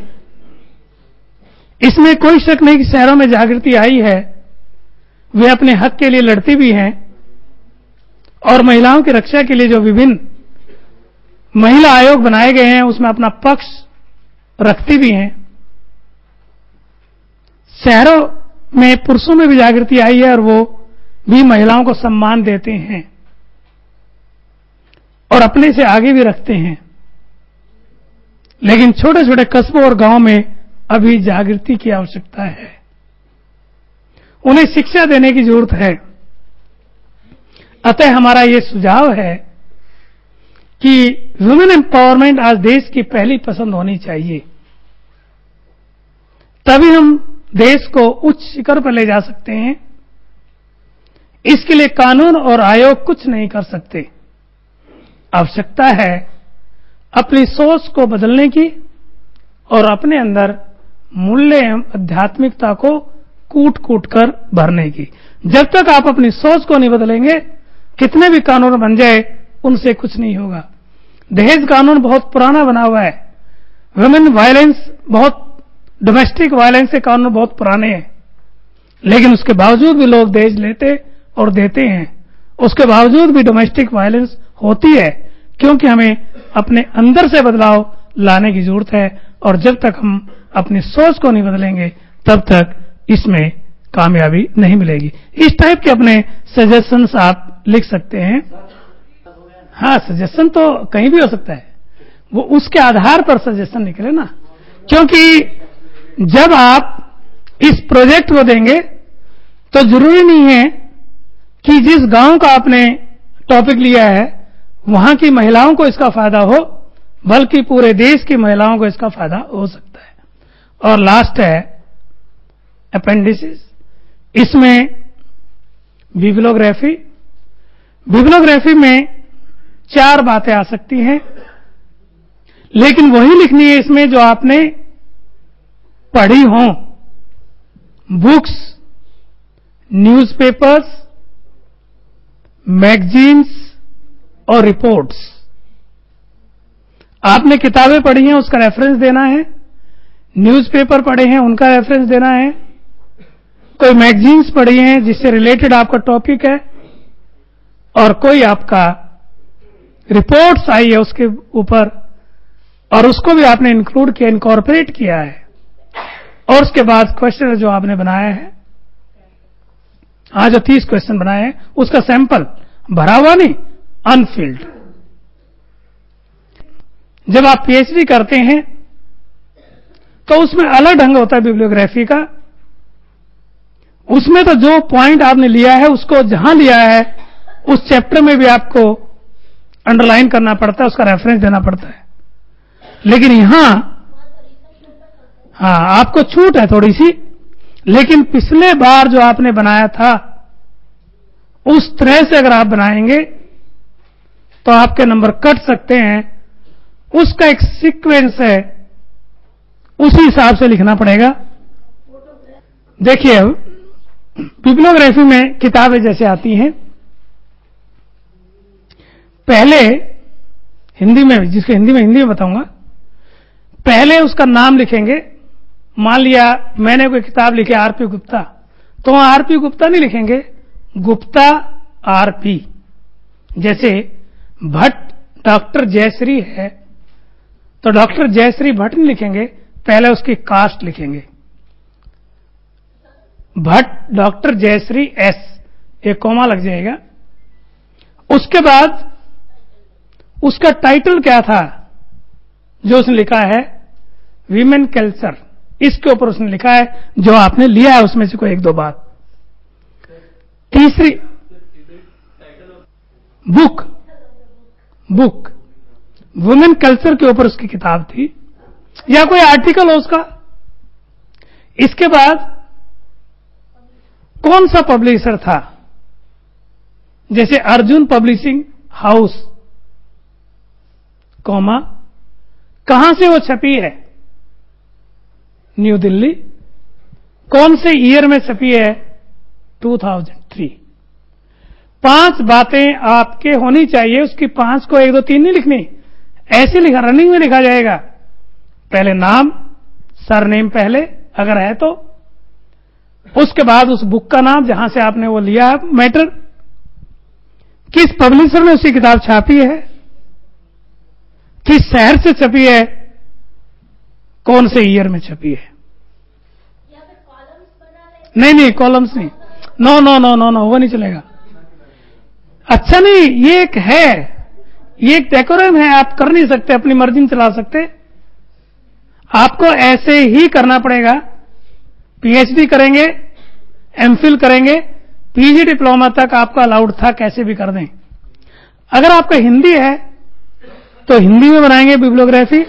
इसमें कोई शक नहीं कि शहरों में जागृति आई है, वे अपने हक के लिए लड़ती भी हैं, और महिलाओं की रक्षा के लिए जो विभिन्न महिला आयोग बनाए गए हैं उसमें अपना पक्ष रखती भी हैं। शहरों में पुरुषों में भी जागृति आई है और वो भी महिलाओं को सम्मान देते हैं और अपने से आगे भी रखते हैं। लेकिन छोटे छोटे कस्बों और गांवों में अभी जागृति की आवश्यकता है, उन्हें शिक्षा देने की जरूरत है। अतः हमारा यह सुझाव है कि वुमेन एम्पावरमेंट आज देश की पहली पसंद होनी चाहिए, तभी हम देश को उच्च शिखर पर ले जा सकते हैं। इसके लिए कानून और आयोग कुछ नहीं कर सकते। आवश्यकता है अपनी सोच को बदलने की और अपने अंदर मूल्य एवं आध्यात्मिकता को कूट कूट कर भरने की। जब तक आप अपनी सोच को नहीं बदलेंगे, कितने भी कानून बन जाए उनसे कुछ नहीं होगा। दहेज कानून बहुत पुराना बना हुआ है, वुमेन वायलेंस, बहुत डोमेस्टिक वायलेंस के कानून बहुत पुराने हैं, लेकिन उसके बावजूद भी लोग दहेज लेते और देते हैं। उसके बावजूद भी डोमेस्टिक वायलेंस होती है, क्योंकि हमें अपने अंदर से बदलाव लाने की जरूरत है। और जब तक हम अपनी सोच को नहीं बदलेंगे, तब तक इसमें कामयाबी नहीं मिलेगी। इस टाइप के अपने सजेशंस आप लिख सकते हैं। हाँ, सजेशन तो कहीं भी हो सकता है, वो उसके आधार पर सजेशन निकले ना। क्योंकि जब आप इस प्रोजेक्ट को देंगे तो जरूरी नहीं है कि जिस गांव का आपने टॉपिक लिया है वहां की महिलाओं को इसका फायदा हो, बल्कि पूरे देश की महिलाओं को इसका फायदा हो सकता है। और लास्ट है अपेंडिसेस। इसमें बिब्लियोग्राफी। बिब्लियोग्राफी में 4 बातें आ सकती हैं, लेकिन वही लिखनी है इसमें जो आपने पढ़ी हो। बुक्स, न्यूज़पेपर्स, मैगजीन्स और रिपोर्ट्स। आपने किताबें पढ़ी हैं उसका रेफरेंस देना है, न्यूज़पेपर पढ़े हैं उनका रेफरेंस देना है, कोई मैगजीन्स पढ़ी हैं जिससे रिलेटेड आपका टॉपिक है, और कोई आपका रिपोर्ट्स आई है उसके ऊपर और उसको भी आपने इंक्लूड किया, इनकॉर्पोरेट किया है। और उसके बाद क्वेश्चन जो आपने बनाया है, आज जो 30 क्वेश्चन बनाए हैं उसका सैंपल भरा हुआ नहीं, अनफिल्ड। जब आप पीएचडी करते हैं तो उसमें अलग ढंग होता है बिब्लियोग्राफी का। उसमें तो जो पॉइंट आपने लिया है उसको जहां लिया है उस चैप्टर में भी आपको अंडरलाइन करना पड़ता है, उसका रेफरेंस देना पड़ता है। लेकिन यहां आपको छूट है थोड़ी सी, लेकिन पिछले बार जो आपने बनाया था उस तरह से अगर आप बनाएंगे तो आपके नंबर कट सकते हैं। उसका एक सीक्वेंस है, उसी हिसाब से लिखना पड़ेगा। देखिए बिब्लियोग्राफी में किताबें जैसे आती हैं, पहले हिंदी में, जिसको हिंदी में बताऊंगा, पहले उसका नाम लिखेंगे। मान लिया मैंने कोई किताब लिखी आरपी गुप्ता, तो वहां आरपी गुप्ता नहीं लिखेंगे, गुप्ता आरपी। जैसे भट्ट डॉक्टर जयश्री है तो डॉक्टर जयश्री भट्ट नहीं लिखेंगे, पहले उसकी कास्ट लिखेंगे, भट्ट डॉक्टर जयश्री एस, एक कॉमा लग जाएगा। उसके बाद उसका टाइटल क्या था जो उसने लिखा है, वीमेन कल्चर, इसके ऊपर उसने लिखा है जो आपने लिया है उसमें से कोई 1-2 बात। तीसरी बुक वुमेन कल्चर के ऊपर उसकी किताब थी या कोई आर्टिकल हो उसका। इसके बाद कौन सा पब्लिशर था, जैसे अर्जुन पब्लिशिंग हाउस, कॉमा, कहां से वो छपी है, न्यू दिल्ली, कौन से ईयर में छपी है, 2003। 5 बातें आपके होनी चाहिए। उसकी 5 को 1, 2, 3 नहीं लिखनी, ऐसे लिखा, रनिंग में लिखा जाएगा। पहले नाम, सरनेम पहले अगर है तो, उसके बाद उस बुक का नाम जहां से आपने वो लिया है मैटर, किस पब्लिशर ने उसकी किताब छापी है, किस शहर से छपी है, कौन से ईयर में छपी है। नहीं कॉलम्स नहीं, नो वो नहीं चलेगा। अच्छा नहीं, ये एक है, ये एक डेकोरम है, आप कर नहीं सकते, अपनी मर्जी में चला सकते। आपको ऐसे ही करना पड़ेगा। पीएचडी करेंगे, एमफिल करेंगे, पीजी डिप्लोमा तक आपका अलाउड था, कैसे भी कर दें। अगर आपका हिंदी है तो हिंदी में बनाएंगे बिब्लियोग्राफी।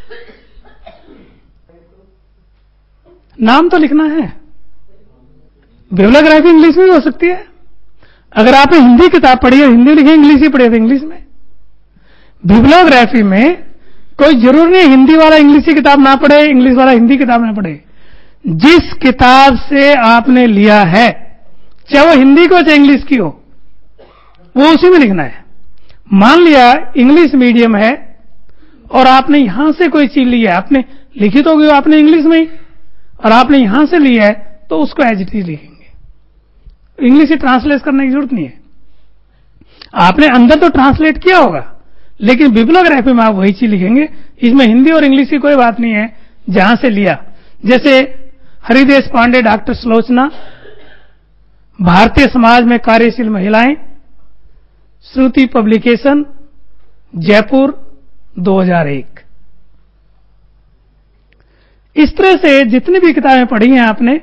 नाम तो लिखना है। बिब्लियोग्राफी इंग्लिश में भी हो सकती है। अगर आपने हिंदी किताब पढ़ी है, हिंदी लिखी, इंग्लिश ही पढ़ी है, इंग्लिश में। बिब्लियोग्राफी में कोई जरूर नहीं हिंदी वाला इंग्लिश की किताब ना पढ़े, इंग्लिश वाला हिंदी किताब ना पढ़े। जिस किताब से आपने लिया है, चाहे वो हिंदी की हो चाहे इंग्लिश की हो, वो उसी में लिखना है। मान लिया इंग्लिश मीडियम है और आपने यहां से कोई चीज ली है, आपने लिखी तो आपने इंग्लिश में ही, और आपने यहां से ली है तो उसको एज इट इज लिखेंगे। इंग्लिश से ट्रांसलेट करने की जरूरत नहीं है। आपने अंदर तो ट्रांसलेट किया होगा, लेकिन बिब्लियोग्राफी में आप वही चीज लिखेंगे। इसमें हिंदी और इंग्लिश की कोई बात नहीं है, जहां से लिया। जैसे हरिदेश पांडे, डॉक्टर सुलोचना, भारतीय समाज में कार्यशील महिलाएं, श्रुति पब्लिकेशन, जयपुर, 2001। इस तरह से जितनी भी किताबें पढ़ी हैं आपने,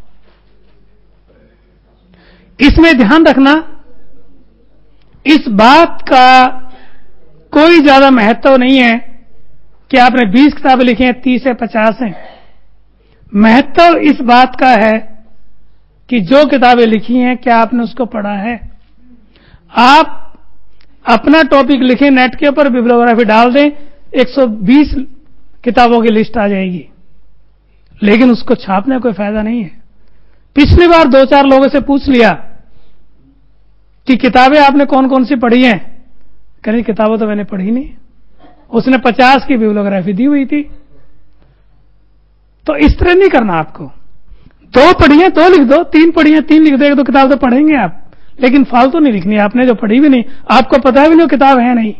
इसमें ध्यान रखना, इस बात का कोई ज्यादा महत्व नहीं है कि आपने 20 किताबें लिखी हैं, 30 है, 50 हैं। महत्व इस बात का है कि जो किताबें लिखी हैं क्या आपने उसको पढ़ा है। आप अपना टॉपिक लिखें, नेट के ऊपर बिब्लियोग्राफी डाल दें, 120 किताबों की लिस्ट आ जाएगी, लेकिन उसको छापने कोई फायदा नहीं है। पिछली बार 2-4 लोगों से पूछ लिया कि किताबें आपने कौन कौन सी पढ़ी हैं, कहीं किताबें तो मैंने पढ़ी नहीं। उसने 50 की बिब्लियोग्राफी दी हुई थी। तो इस तरह नहीं करना आपको। 2 पढ़ी है 2 लिख दो, 3 पढ़ी है 3 लिख दो, 1-2 किताब तो पढ़ेंगे आप, लेकिन फालतू नहीं लिखनी आपने, जो पढ़ी भी नहीं, आपको पता भी नहीं किताब है नहीं।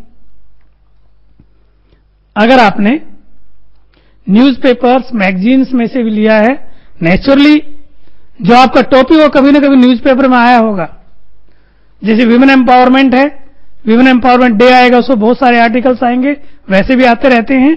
अगर आपने न्यूज़पेपर्स, मैगजीन्स में से भी लिया है, नेचुरली जो आपका टॉपिक हो कभी ना कभी न्यूज़पेपर में आया होगा। जैसे विमेन एम्पावरमेंट है, विमेन एम्पावरमेंट डे आएगा, उसमें बहुत सारे आर्टिकल्स आएंगे, वैसे भी आते रहते हैं।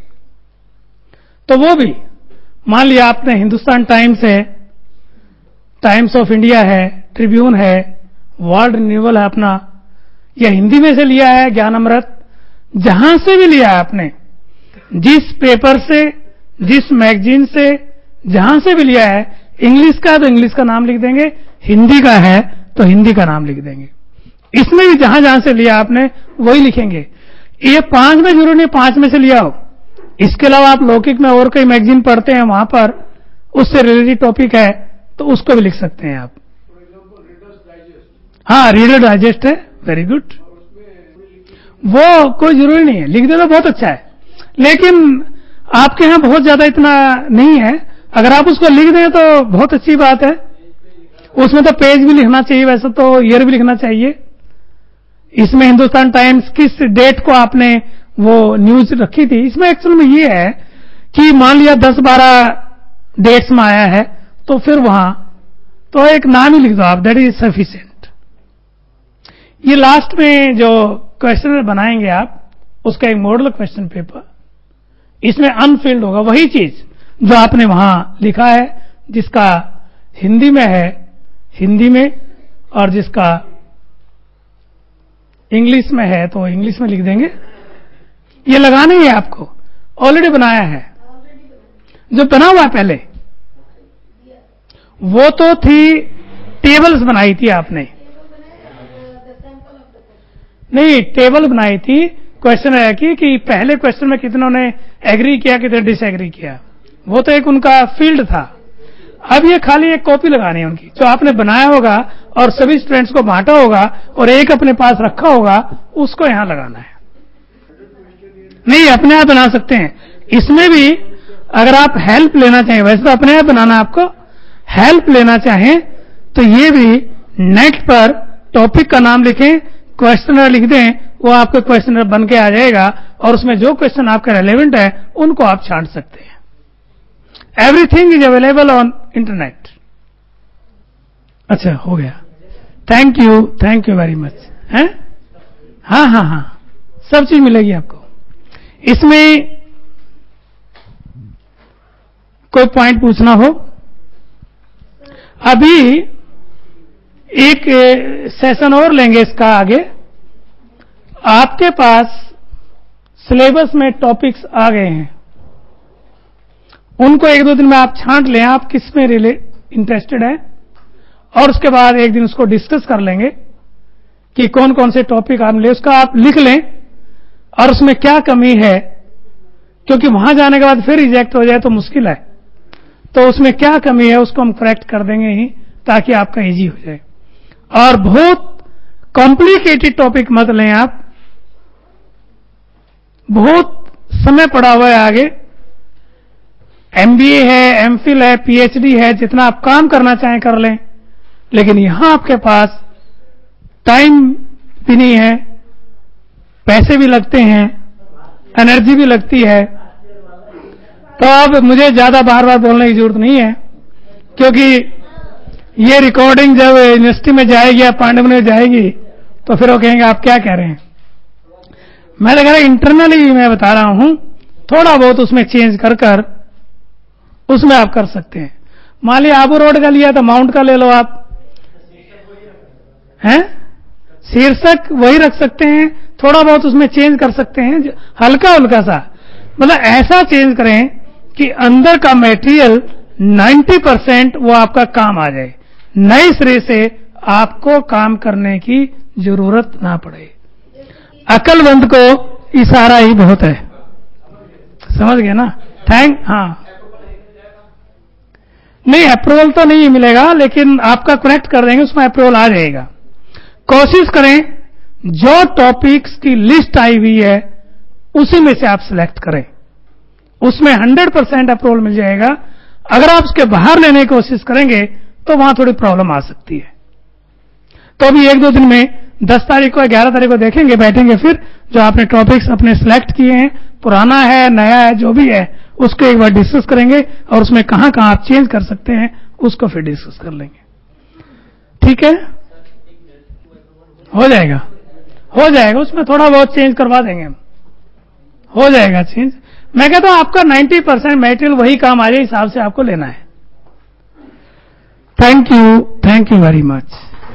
तो वो भी मान लिया आपने हिंदुस्तान टाइम्स है, टाइम्स ऑफ इंडिया है, ट्रिब्यून है, वर्ल्ड रिन्यूअल है अपना, या हिंदी में से लिया है ज्ञान अमृत, जहां से भी लिया है आपने, जिस पेपर से, जिस मैगजीन से, जहां से भी लिया है, इंग्लिश का तो इंग्लिश का नाम लिख देंगे, हिंदी का है तो हिंदी का नाम लिख देंगे। इसमें भी जहां जहां से लिया आपने वही लिखेंगे। ये 5 में जरूर नहीं 5 में से लिया हो। इसके अलावा आप लौकिक में और कोई मैगजीन पढ़ते हैं, वहां पर उससे रिलेटेड टॉपिक है तो उसको भी लिख सकते हैं आप। हाँ, रीडर डाइजेस्ट है, वेरी गुड, वो कोई जरूरी नहीं है, लिख दे तो बहुत अच्छा है, लेकिन आपके यहां बहुत ज्यादा इतना नहीं है। अगर आप उसको लिख दें तो बहुत अच्छी बात है। उसमें तो पेज भी लिखना चाहिए, वैसे तो ईयर भी लिखना चाहिए। इसमें हिंदुस्तान टाइम्स किस डेट को आपने वो न्यूज रखी थी, इसमें एक्चुअल में ये है कि मान लिया 10-12 डेट्स में आया है तो फिर वहां तो एक नाम ही लिख दो आप, दैट इज सफिशिएंट। ये लास्ट में जो क्वेश्चन बनाएंगे आप, उसका एक मॉडल क्वेश्चन पेपर, इसमें अनफिल्ड होगा वही चीज जो आपने वहां लिखा है, जिसका हिंदी में है हिंदी में, और जिसका इंग्लिश में है तो इंग्लिश में लिख देंगे। ये लगाना ही है आपको, ऑलरेडी बनाया है, जो बना हुआ है पहले, वो तो थी टेबल्स बनाई थी आपने, नहीं टेबल बनाई थी। क्वेश्चन है कि पहले क्वेश्चन में कितनों ने एग्री किया, कितने डिसएग्री किया, वो तो एक उनका फील्ड था। अब ये खाली एक कॉपी लगानी है उनकी, जो आपने बनाया होगा और सभी स्टूडेंट्स को बांटा होगा और एक अपने पास रखा होगा, उसको यहां लगाना है। नहीं, अपने आप बना सकते हैं। इसमें भी अगर आप हेल्प लेना चाहें, वैसे तो अपने आप बनाना, आपको हेल्प लेना चाहें तो ये भी नेट पर टॉपिक का नाम लिखें, क्वेश्चनर लिख दें, वो आपका क्वेश्चनर बन के आ जाएगा और उसमें जो क्वेश्चन आपका रेलेवेंट है उनको आप छांट सकते हैं। Everything is available on internet. अच्छा, हो गया। Thank you very much. हैं? हाँ हाँ हाँ, सब चीज मिलेगी आपको। इसमें कोई पॉइंट पूछना हो? अभी एक सेशन और लेंगे इसका आगे। आपके पास सिलेबस में टॉपिक्स आ गए हैं, उनको 1-2 दिन में आप छांट लें, आप किस में इंटरेस्टेड हैं, और उसके बाद एक दिन उसको डिस्कस कर लेंगे कि कौन कौन से टॉपिक आप ले, उसका आप लिख लें और उसमें क्या कमी है, क्योंकि वहां जाने के बाद फिर रिजेक्ट हो जाए तो मुश्किल है। तो उसमें क्या कमी है उसको हम करेक्ट कर देंगे ही, ताकि आपका इजी हो जाए। और बहुत कॉम्प्लिकेटेड टॉपिक मत लें आप, बहुत समय पड़ा हुआ है आगे, एमबीए है, एमफिल है, पीएचडी है, जितना आप काम करना चाहें कर लें, लेकिन यहां आपके पास टाइम भी नहीं है, पैसे भी लगते हैं, एनर्जी भी लगती है। तो अब मुझे ज्यादा बार बार बोलने की जरूरत नहीं है, क्योंकि ये रिकॉर्डिंग जब यूनिवर्सिटी में जाएगी या पांडव में जाएगी तो फिर वो कहेंगे आप क्या कह रहे हैं। मैं तो कह रहा इंटरनली मैं बता रहा हूं, थोड़ा बहुत उसमें चेंज कर उसमें आप कर सकते हैं। मान लिया आबू रोड का लिया तो माउंट का ले लो आप, हैं? शीर्षक वही रख सकते हैं, थोड़ा बहुत उसमें चेंज कर सकते हैं, हल्का हल्का सा, मतलब ऐसा चेंज करें कि अंदर का मटेरियल 90% वो आपका काम आ जाए, नए सिरे से आपको काम करने की जरूरत ना पड़े। अकलमंद को इशारा ही बहुत है, समझ गए ना? हाँ, नहीं अप्रूवल तो नहीं मिलेगा, लेकिन आपका कनेक्ट कर देंगे, उसमें अप्रूवल आ जाएगा। कोशिश करें जो टॉपिक्स की लिस्ट आई हुई है उसी में से आप सिलेक्ट करें, उसमें 100% अप्रूवल मिल जाएगा। अगर आप उसके बाहर लेने की कोशिश करेंगे तो वहां थोड़ी प्रॉब्लम आ सकती है। तो अभी 1-2 दिन में 10 तारीख को 11 तारीख को देखेंगे, बैठेंगे, फिर जो आपने टॉपिक्स अपने सिलेक्ट किए हैं, पुराना है नया है जो भी है, उसको एक बार डिस्कस करेंगे और उसमें कहां कहां आप चेंज कर सकते हैं उसको फिर डिस्कस कर लेंगे। ठीक है, हो जाएगा, हो जाएगा, उसमें थोड़ा बहुत चेंज करवा देंगे हम, हो जाएगा चेंज। मैं कहता हूं आपका 90% मटेरियल वही काम आ जाए, हिसाब से आपको लेना है। Thank you very much.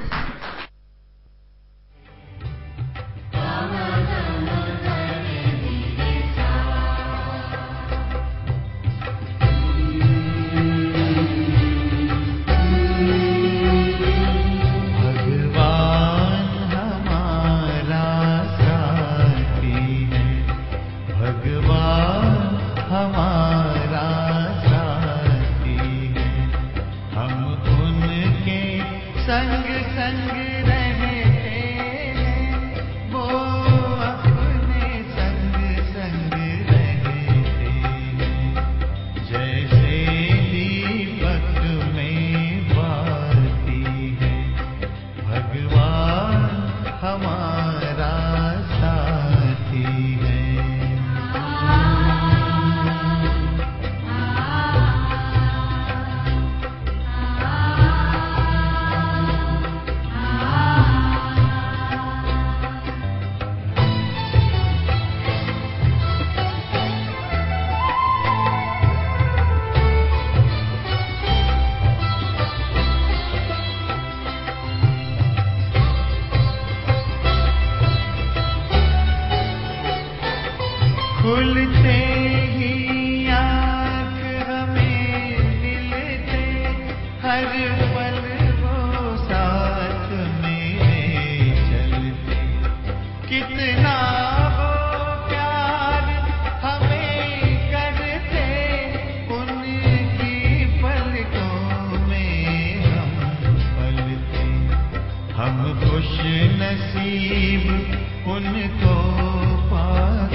खुलते ही आँख हमें मिलते, हर पल वो साथ मेरे चलते, कितना वो प्यार हमें करते, उनकी पलकों में हम पलते, हम खुश नसीब उनको पा